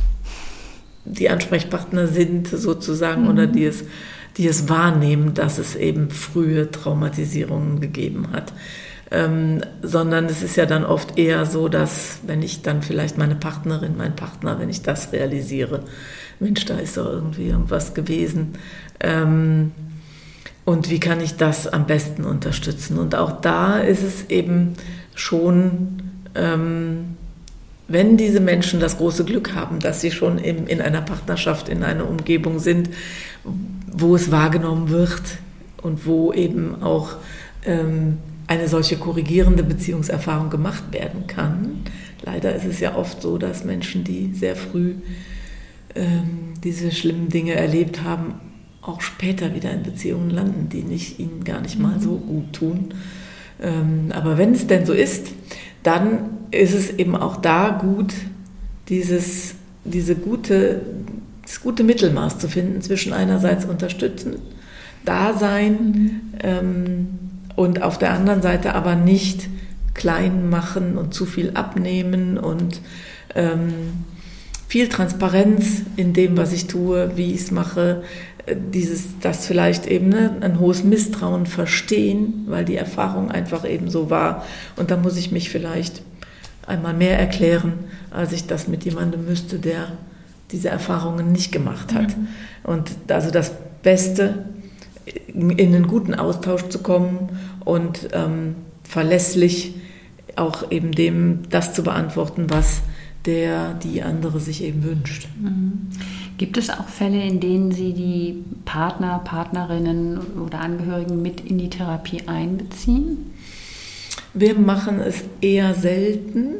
die Ansprechpartner sind sozusagen mhm. oder die es, die es wahrnehmen, dass es eben frühe Traumatisierungen gegeben hat. Ähm, sondern es ist ja dann oft eher so, dass wenn ich dann vielleicht meine Partnerin, mein Partner, wenn ich das realisiere, Mensch, da ist doch irgendwie irgendwas gewesen, ähm, und wie kann ich das am besten unterstützen? Und auch da ist es eben schon, ähm, wenn diese Menschen das große Glück haben, dass sie schon im, in einer Partnerschaft, in einer Umgebung sind, wo es wahrgenommen wird und wo eben auch ähm, eine solche korrigierende Beziehungserfahrung gemacht werden kann. Leider ist es ja oft so, dass Menschen, die sehr früh ähm, diese schlimmen Dinge erlebt haben, auch später wieder in Beziehungen landen, die nicht, ihnen gar nicht mal so gut tun. Ähm, aber wenn es denn so ist, dann ist es eben auch da gut, dieses, diese gute, das gute Mittelmaß zu finden zwischen einerseits unterstützen, Dasein mhm. ähm, und auf der anderen Seite aber nicht klein machen und zu viel abnehmen und ähm, viel Transparenz in dem, was ich tue, wie ich es mache, dieses, das vielleicht eben ne, ein hohes Misstrauen verstehen, weil die Erfahrung einfach eben so war. Und da muss ich mich vielleicht einmal mehr erklären, als ich das mit jemandem müsste, der diese Erfahrungen nicht gemacht hat. Mhm. Und also das Beste, in einen guten Austausch zu kommen und ähm, verlässlich auch eben dem das zu beantworten, was der die andere sich eben wünscht. Mhm. Gibt es auch Fälle, in denen Sie die Partner, Partnerinnen oder Angehörigen mit in die Therapie einbeziehen? Wir machen es eher selten,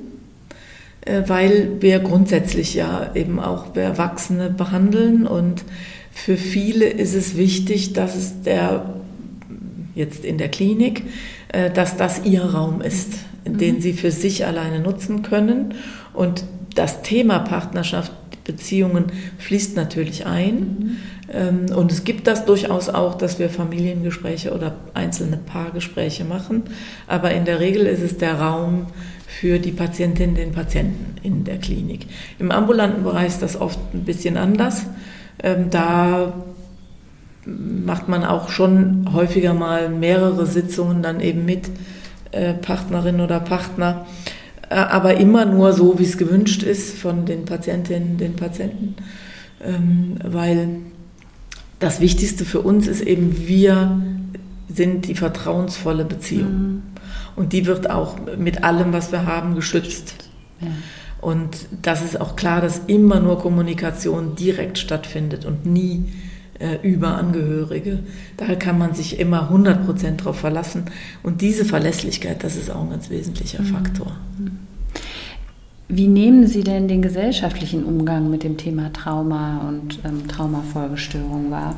weil wir grundsätzlich ja eben auch Erwachsene behandeln und für viele ist es wichtig, dass es der, jetzt in der Klinik, dass das ihr Raum ist, den mhm. sie für sich alleine nutzen können und das Thema Partnerschaft, Beziehungen fließt natürlich ein mhm. und es gibt das durchaus auch, dass wir Familiengespräche oder einzelne Paargespräche machen, aber in der Regel ist es der Raum für die Patientinnen, den Patienten in der Klinik. Im ambulanten Bereich ist das oft ein bisschen anders. Da macht man auch schon häufiger mal mehrere Sitzungen dann eben mit Partnerin oder Partner, aber immer nur so, wie es gewünscht ist von den Patientinnen, den Patienten, weil das Wichtigste für uns ist eben, wir sind die vertrauensvolle Beziehung. Mhm. Und die wird auch mit allem, was wir haben, geschützt. Ja. Und das ist auch klar, dass immer nur Kommunikation direkt stattfindet und nie äh, über Angehörige. Daher kann man sich immer hundert Prozent darauf verlassen. Und diese Verlässlichkeit, das ist auch ein ganz wesentlicher Faktor. Wie nehmen Sie denn den gesellschaftlichen Umgang mit dem Thema Trauma und ähm, Traumafolgestörung wahr?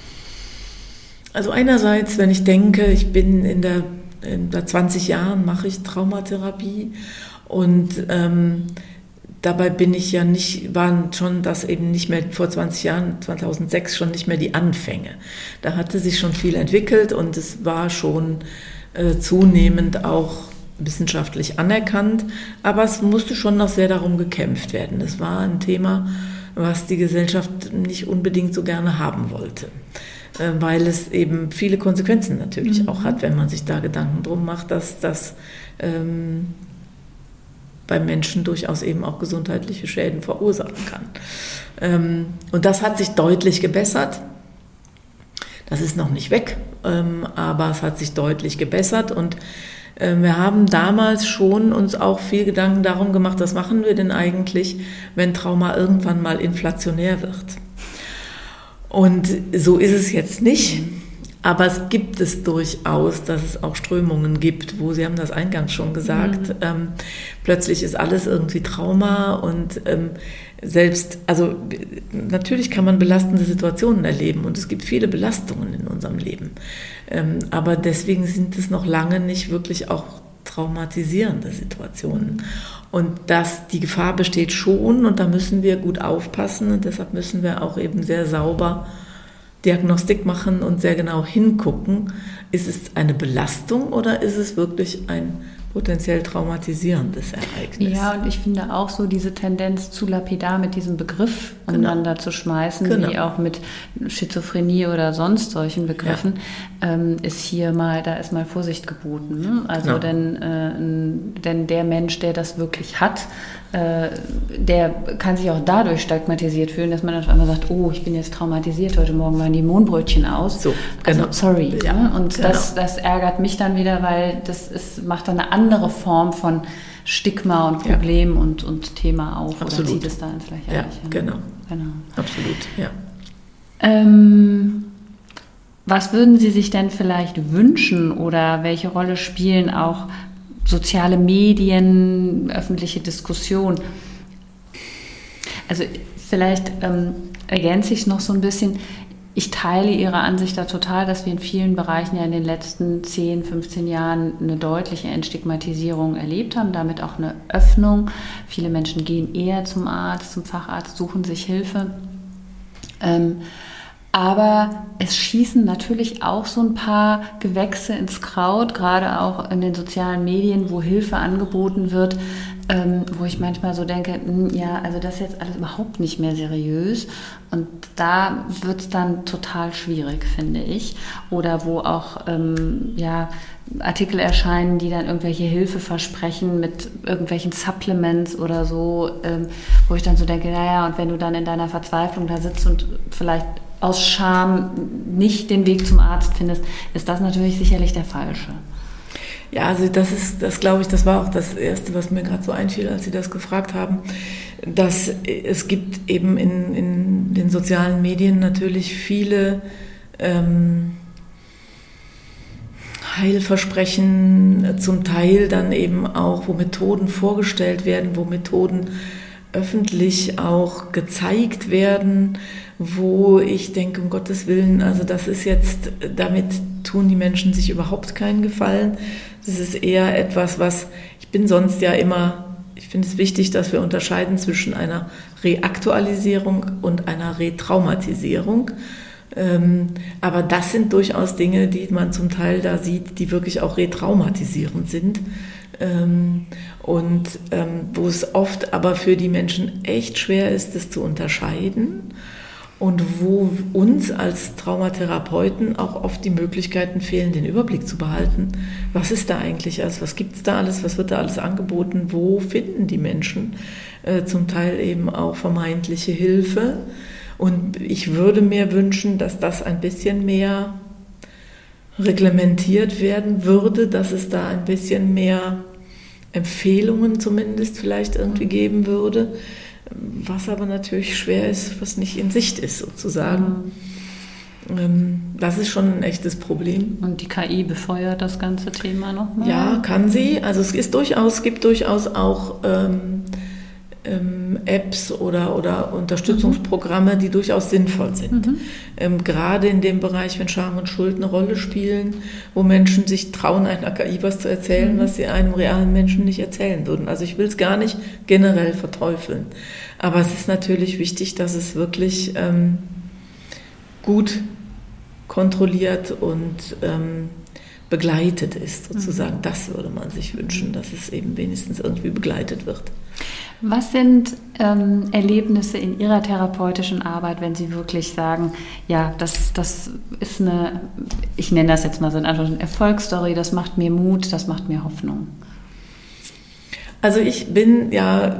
Also einerseits, wenn ich denke, ich bin in der, in der zwanzig Jahren, mache ich Traumatherapie und ähm, dabei bin ich ja nicht, waren schon das eben nicht mehr vor zwanzig Jahren, zweitausendsechs schon nicht mehr die Anfänge. Da hatte sich schon viel entwickelt und es war schon äh, zunehmend auch wissenschaftlich anerkannt, aber es musste schon noch sehr darum gekämpft werden. Das war ein Thema, was die Gesellschaft nicht unbedingt so gerne haben wollte, weil es eben viele Konsequenzen natürlich mhm. auch hat, wenn man sich da Gedanken drum macht, dass das ähm, beim Menschen durchaus eben auch gesundheitliche Schäden verursachen kann. Ähm, und das hat sich deutlich gebessert. Das ist noch nicht weg, ähm, aber es hat sich deutlich gebessert und äh, wir haben damals schon uns auch viel Gedanken darum gemacht, was machen wir denn eigentlich, wenn Trauma irgendwann mal inflationär wird. Und so ist es jetzt nicht, aber es gibt es durchaus, dass es auch Strömungen gibt, wo, Sie haben das eingangs schon gesagt, mhm. ähm, plötzlich ist alles irgendwie Trauma und ähm, selbst, also natürlich kann man belastende Situationen erleben und es gibt viele Belastungen in unserem Leben, ähm, aber deswegen sind es noch lange nicht wirklich auch traumatisierende Situationen. Und dass die Gefahr besteht schon und da müssen wir gut aufpassen und deshalb müssen wir auch eben sehr sauber Diagnostik machen und sehr genau hingucken, ist es eine Belastung oder ist es wirklich ein potenziell traumatisierendes Ereignis. Ja, und ich finde auch so diese Tendenz zu lapidar mit diesem Begriff umeinander genau. zu schmeißen, genau. wie auch mit Schizophrenie oder sonst solchen Begriffen, ja. ähm, ist hier mal, da ist mal Vorsicht geboten. Ne? Also genau. denn, äh, denn der Mensch, der das wirklich hat, äh, der kann sich auch dadurch stigmatisiert fühlen, dass man dann auf einmal sagt, oh, ich bin jetzt traumatisiert, heute Morgen waren die Mohnbrötchen aus. So, genau. Also sorry. Ja, ne? Und genau. das, das ärgert mich dann wieder, weil das ist, macht dann eine andere Form von Stigma und Problem ja. und, und Thema auf. Absolut. Oder zieht es da ins Lächerliche. Ja, genau. genau. Absolut, ja. Ähm, was würden Sie sich denn vielleicht wünschen oder welche Rolle spielen auch soziale Medien, öffentliche Diskussion? Also vielleicht ähm, ergänze ich es noch so ein bisschen. Ich teile Ihre Ansicht da total, dass wir in vielen Bereichen ja in den letzten zehn, fünfzehn Jahren eine deutliche Entstigmatisierung erlebt haben, damit auch eine Öffnung. Viele Menschen gehen eher zum Arzt, zum Facharzt, suchen sich Hilfe. Ähm, aber es schießen natürlich auch so ein paar Gewächse ins Kraut, gerade auch in den sozialen Medien, wo Hilfe angeboten wird, ähm, wo ich manchmal so denke, mh, ja, also das ist jetzt alles überhaupt nicht mehr seriös. Und da wird es dann total schwierig, finde ich. Oder wo auch ähm, ja, Artikel erscheinen, die dann irgendwelche Hilfe versprechen mit irgendwelchen Supplements oder so, ähm, wo ich dann so denke, naja, und wenn du dann in deiner Verzweiflung da sitzt und vielleicht aus Scham nicht den Weg zum Arzt findest, ist das natürlich sicherlich der falsche. Ja, also das ist, das glaube ich, das war auch das Erste, was mir gerade so einfiel, als Sie das gefragt haben, dass es gibt eben in, in den sozialen Medien natürlich viele ähm, Heilversprechen, zum Teil dann eben auch, wo Methoden vorgestellt werden, wo Methoden öffentlich auch gezeigt werden, wo ich denke, um Gottes Willen, also das ist jetzt, damit tun die Menschen sich überhaupt keinen Gefallen. Das ist eher etwas, was, ich bin sonst ja immer, ich finde es wichtig, dass wir unterscheiden zwischen einer Reaktualisierung und einer Retraumatisierung. Ähm, aber das sind durchaus Dinge, die man zum Teil da sieht, die wirklich auch retraumatisierend sind. Ähm, und ähm, wo es oft aber für die Menschen echt schwer ist, das zu unterscheiden. Und wo uns als Traumatherapeuten auch oft die Möglichkeiten fehlen, den Überblick zu behalten. Was ist da eigentlich alles? Was gibt es da alles? Was wird da alles angeboten? Wo finden die Menschen äh, zum Teil eben auch vermeintliche Hilfe? Und ich würde mir wünschen, dass das ein bisschen mehr reglementiert werden würde, dass es da ein bisschen mehr Empfehlungen zumindest vielleicht irgendwie geben würde. Was aber natürlich schwer ist, was nicht in Sicht ist sozusagen. Mhm. Das ist schon ein echtes Problem. Und die K I befeuert das ganze Thema nochmal? Ja, kann sie. Also es ist durchaus, gibt durchaus auch ähm, ähm, Apps oder, oder Unterstützungsprogramme, die durchaus sinnvoll sind. Mhm. Ähm, gerade in dem Bereich, wenn Scham und Schuld eine Rolle spielen, wo Menschen sich trauen, einer K I was zu erzählen, mhm. was sie einem realen Menschen nicht erzählen würden. Also ich will es gar nicht generell verteufeln. Aber es ist natürlich wichtig, dass es wirklich ähm, gut kontrolliert und ähm, begleitet ist, sozusagen. Mhm. Das würde man sich wünschen, dass es eben wenigstens irgendwie begleitet wird. Was sind ähm, Erlebnisse in Ihrer therapeutischen Arbeit, wenn Sie wirklich sagen, ja, das, das ist eine, ich nenne das jetzt mal so eine Erfolgsstory, das macht mir Mut, das macht mir Hoffnung? Also ich bin ja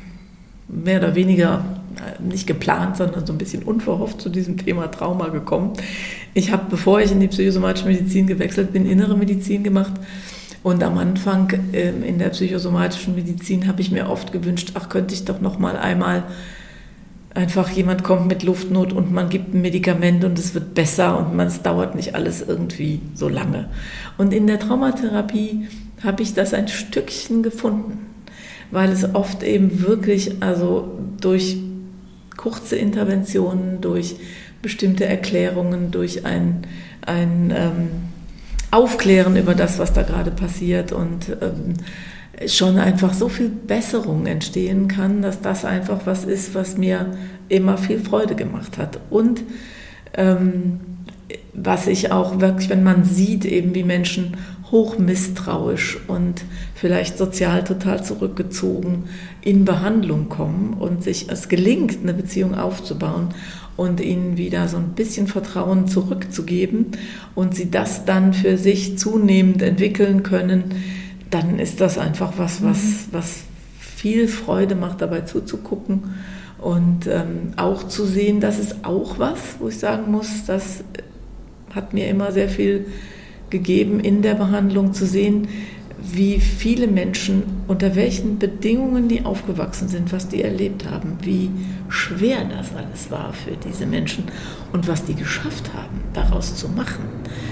mehr oder weniger nicht geplant, sondern so ein bisschen unverhofft zu diesem Thema Trauma gekommen. Ich habe, bevor ich in die psychosomatische Medizin gewechselt bin, innere Medizin gemacht. Und am Anfang ähm, in der psychosomatischen Medizin habe ich mir oft gewünscht, ach, könnte ich doch noch mal einmal einfach, jemand kommt mit Luftnot und man gibt ein Medikament und es wird besser und man, es dauert nicht alles irgendwie so lange. Und in der Traumatherapie habe ich das ein Stückchen gefunden, weil es oft eben wirklich, also durch kurze Interventionen, durch bestimmte Erklärungen, durch ein, ein ähm, Aufklären über das, was da gerade passiert und ähm, schon einfach so viel Besserung entstehen kann, dass das einfach was ist, was mir immer viel Freude gemacht hat. Und ähm, was ich auch wirklich, wenn man sieht, eben wie Menschen hoch misstrauisch und vielleicht sozial total zurückgezogen in Behandlung kommen und sich es gelingt, eine Beziehung aufzubauen und ihnen wieder so ein bisschen Vertrauen zurückzugeben und sie das dann für sich zunehmend entwickeln können, dann ist das einfach was, was, was viel Freude macht, dabei zuzugucken und ähm, auch zu sehen, das ist auch was, wo ich sagen muss, das hat mir immer sehr viel gegeben in der Behandlung, zu sehen, wie viele Menschen, unter welchen Bedingungen die aufgewachsen sind, was die erlebt haben, wie schwer das alles war für diese Menschen und was die geschafft haben, daraus zu machen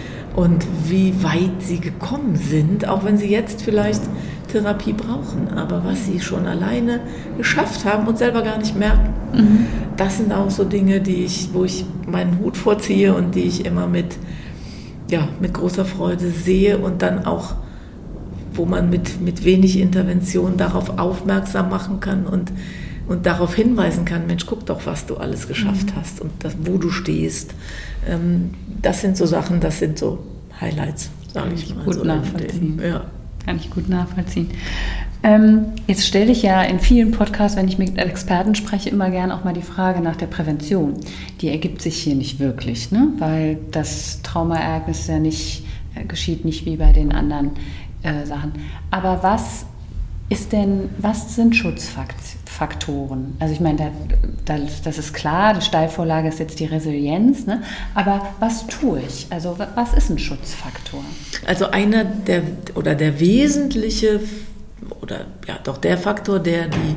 und wie weit sie gekommen sind, auch wenn sie jetzt vielleicht Therapie brauchen, aber was sie schon alleine geschafft haben und selber gar nicht merken. Mhm. Das sind auch so Dinge, die ich, wo ich meinen Hut vorziehe und die ich immer mit, ja, mit großer Freude sehe und dann auch, wo man mit, mit wenig Intervention darauf aufmerksam machen kann und, und darauf hinweisen kann, Mensch, guck doch, was du alles geschafft mhm. hast und das, wo du stehst. Ähm, das sind so Sachen, das sind so Highlights, sage ich mal. Gut so nachvollziehen. Ja. Kann ich gut nachvollziehen. Ähm, jetzt stelle ich ja in vielen Podcasts, wenn ich mit Experten spreche, immer gerne auch mal die Frage nach der Prävention. Die ergibt sich hier nicht wirklich, ne? Weil das Traumaereignis ja nicht äh, geschieht, nicht wie bei den anderen äh, Sachen. Aber was ist denn, was sind Schutzfaktoren? Also ich meine, da, da, das ist klar, die Steilvorlage ist jetzt die Resilienz, ne? Aber was tue ich? Also was ist ein Schutzfaktor? Also einer der, oder der wesentliche, oder ja doch der Faktor, der die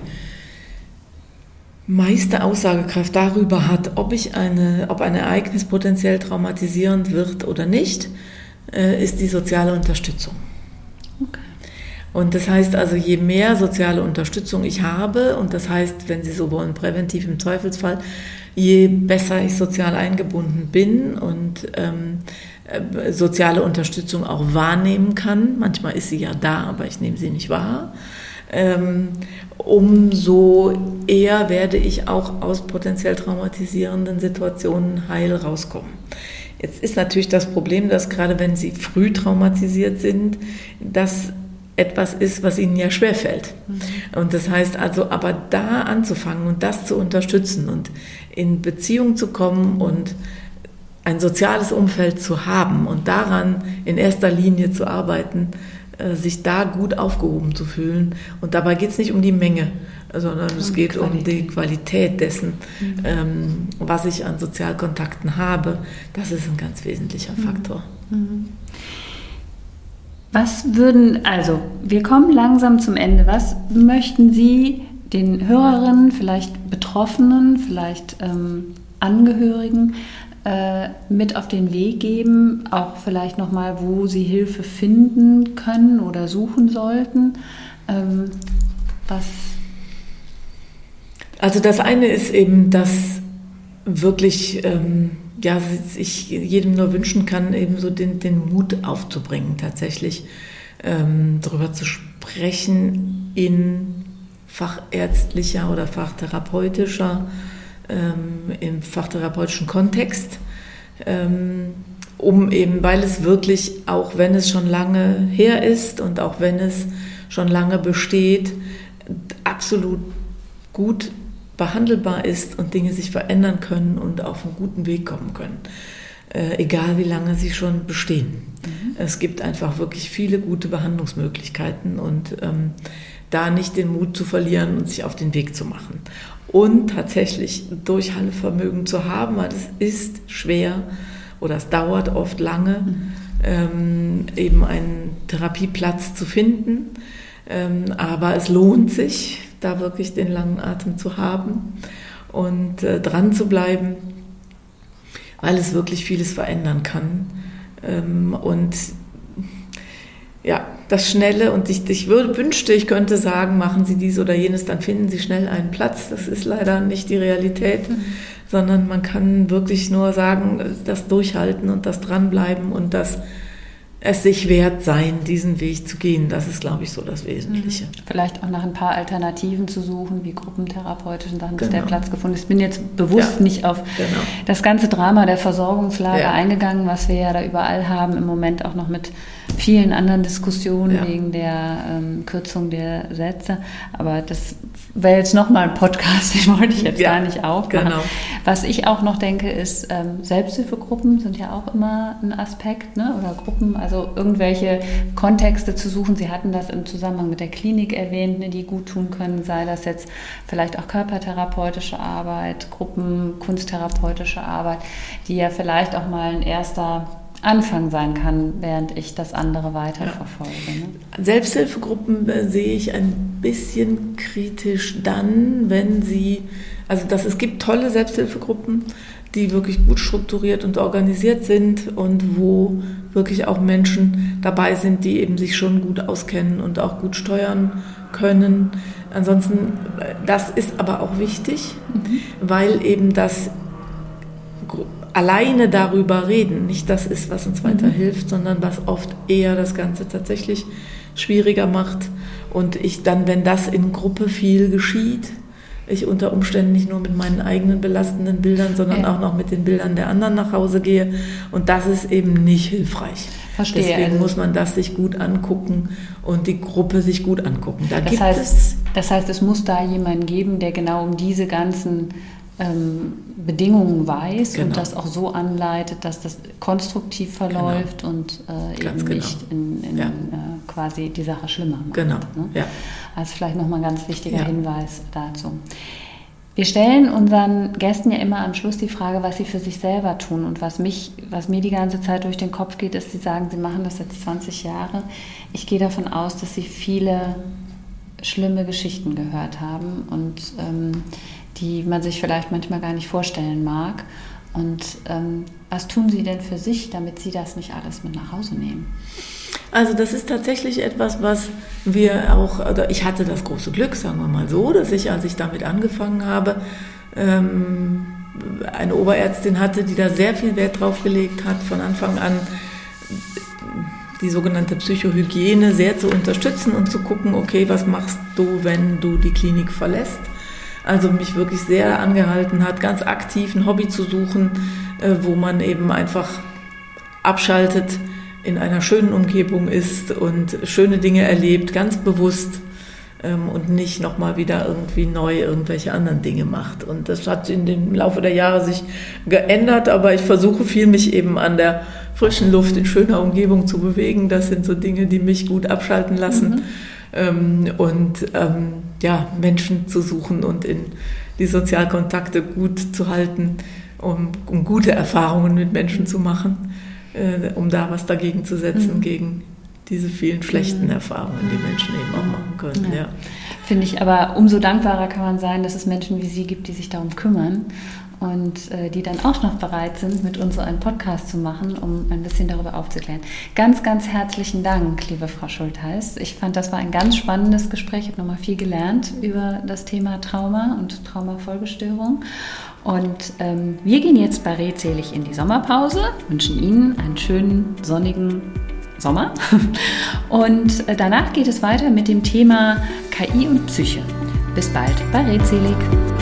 meiste Aussagekraft darüber hat, ob ich eine, ob ein Ereignis potenziell traumatisierend wird oder nicht, äh, ist die soziale Unterstützung. Okay. Und das heißt also, je mehr soziale Unterstützung ich habe, und das heißt, wenn Sie so wollen, präventiv im Zweifelsfall, je besser ich sozial eingebunden bin und ähm, äh, soziale Unterstützung auch wahrnehmen kann, manchmal ist sie ja da, aber ich nehme sie nicht wahr, ähm, umso eher werde ich auch aus potenziell traumatisierenden Situationen heil rauskommen. Jetzt ist natürlich das Problem, dass gerade wenn Sie früh traumatisiert sind, dass etwas ist, was ihnen ja schwerfällt. Mhm. Und das heißt also, aber da anzufangen und das zu unterstützen und in Beziehung zu kommen und ein soziales Umfeld zu haben und daran in erster Linie zu arbeiten, sich da gut aufgehoben zu fühlen. Und dabei geht es nicht um die Menge, sondern um es geht Qualität. um die Qualität dessen, mhm. ähm, was ich an Sozialkontakten habe. Das ist ein ganz wesentlicher Faktor. Mhm. Was würden, also wir kommen langsam zum Ende. Was möchten Sie den Hörerinnen, vielleicht Betroffenen, vielleicht ähm, Angehörigen äh, mit auf den Weg geben? Auch vielleicht nochmal, wo sie Hilfe finden können oder suchen sollten? Ähm, was? Also das eine ist eben, dass wirklich ähm, ja, ich jedem nur wünschen kann, eben so den, den Mut aufzubringen, tatsächlich ähm, darüber zu sprechen in fachärztlicher oder fachtherapeutischer, ähm, im fachtherapeutischen Kontext, ähm, um eben, weil es wirklich, auch wenn es schon lange her ist und auch wenn es schon lange besteht, absolut gut behandelbar ist und Dinge sich verändern können und auf einen guten Weg kommen können, äh, egal wie lange sie schon bestehen. Mhm. Es gibt einfach wirklich viele gute Behandlungsmöglichkeiten und ähm, da nicht den Mut zu verlieren und sich auf den Weg zu machen. Und tatsächlich Durchhaltevermögen zu haben, weil es ist schwer oder es dauert oft lange, mhm. ähm, eben einen Therapieplatz zu finden, ähm, aber es lohnt sich, da wirklich den langen Atem zu haben und äh, dran zu bleiben, weil es wirklich vieles verändern kann. Ähm, und ja, das Schnelle, und ich, ich würde, wünschte, ich könnte sagen, machen Sie dies oder jenes, dann finden Sie schnell einen Platz. Das ist leider nicht die Realität, mhm. sondern man kann wirklich nur sagen, das Durchhalten und das Dranbleiben und das es sich wert sein, diesen Weg zu gehen. Das ist, glaube ich, so das Wesentliche. Vielleicht auch nach ein paar Alternativen zu suchen, wie gruppentherapeutischen Sachen, bis genau. der Platz gefunden ist. Ich bin jetzt bewusst ja, nicht auf genau. das ganze Drama der Versorgungslage ja. eingegangen, was wir ja da überall haben, im Moment auch noch mit vielen anderen Diskussionen ja. wegen der ähm, Kürzung der Sätze. Aber das wäre jetzt nochmal ein Podcast, den wollte ich jetzt ja, gar nicht aufmachen. Genau. Was ich auch noch denke, ist, ähm, Selbsthilfegruppen sind ja auch immer ein Aspekt, ne? Oder Gruppen, also irgendwelche Kontexte zu suchen. Sie hatten das im Zusammenhang mit der Klinik erwähnt, ne, die gut tun können, sei das jetzt vielleicht auch körpertherapeutische Arbeit, Gruppen, kunsttherapeutische Arbeit, die ja vielleicht auch mal ein erster Anfang sein kann, während ich das andere weiterverfolge. Ne? Selbsthilfegruppen äh, sehe ich ein bisschen kritisch dann, wenn sie, also dass es gibt tolle Selbsthilfegruppen, die wirklich gut strukturiert und organisiert sind und wo wirklich auch Menschen dabei sind, die eben sich schon gut auskennen und auch gut steuern können. Ansonsten, das ist aber auch wichtig, mhm. weil eben das alleine darüber reden nicht das ist, was uns weiterhilft, sondern was oft eher das Ganze tatsächlich schwieriger macht. Und ich dann, wenn das in Gruppe viel geschieht, ich unter Umständen nicht nur mit meinen eigenen belastenden Bildern, sondern ja. auch noch mit den Bildern der anderen nach Hause gehe. Und das ist eben nicht hilfreich. Verstehe. Deswegen also muss man das sich gut angucken und die Gruppe sich gut angucken. Da das, gibt heißt, es das heißt, es muss da jemanden geben, der genau um diese ganzen ähm, Bedingungen weiß genau. und das auch so anleitet, dass das konstruktiv verläuft genau. und äh, eben genau. nicht in, in ja. äh, quasi die Sache schlimmer macht. Genau. Ne? Ja. Also vielleicht nochmal ein ganz wichtiger ja. Hinweis dazu. Wir stellen unseren Gästen ja immer am Schluss die Frage, was sie für sich selber tun. Und was mich, was mir die ganze Zeit durch den Kopf geht, ist, sie sagen, sie machen das jetzt zwanzig Jahre. Ich gehe davon aus, dass sie viele schlimme Geschichten gehört haben und ähm, die man sich vielleicht manchmal gar nicht vorstellen mag. Und ähm, was tun Sie denn für sich, damit Sie das nicht alles mit nach Hause nehmen? Also das ist tatsächlich etwas, was wir auch, oder ich hatte das große Glück, sagen wir mal so, dass ich, als ich damit angefangen habe, ähm, eine Oberärztin hatte, die da sehr viel Wert drauf gelegt hat, von Anfang an die sogenannte Psychohygiene sehr zu unterstützen und zu gucken, okay, was machst du, wenn du die Klinik verlässt? Also mich wirklich sehr angehalten hat, ganz aktiv ein Hobby zu suchen, wo man eben einfach abschaltet, in einer schönen Umgebung ist und schöne Dinge erlebt, ganz bewusst ähm, und nicht nochmal wieder irgendwie neu irgendwelche anderen Dinge macht. Und das hat in dem Laufe der Jahre sich geändert, aber ich versuche viel, mich eben an der frischen Luft in schöner Umgebung zu bewegen. Das sind so Dinge, die mich gut abschalten lassen. Mhm. Ähm, und ähm, ja, Menschen zu suchen und in die Sozialkontakte gut zu halten, um, um gute Erfahrungen mit Menschen zu machen, äh, um da was dagegen zu setzen, mhm. gegen diese vielen schlechten mhm. Erfahrungen, die Menschen eben auch machen können. Ja. Ja. Finde ich, aber umso dankbarer kann man sein, dass es Menschen wie Sie gibt, die sich darum kümmern und äh, die dann auch noch bereit sind, mit uns so einen Podcast zu machen, um ein bisschen darüber aufzuklären. Ganz, ganz herzlichen Dank, liebe Frau Schultheis. Ich fand, das war ein ganz spannendes Gespräch. Ich habe nochmal viel gelernt über das Thema Trauma und Traumafolgestörung. Und ähm, wir gehen jetzt bei Redselig in die Sommerpause, wünschen Ihnen einen schönen, sonnigen Sommer. Und äh, danach geht es weiter mit dem Thema K I und Psyche. Bis bald bei Redselig.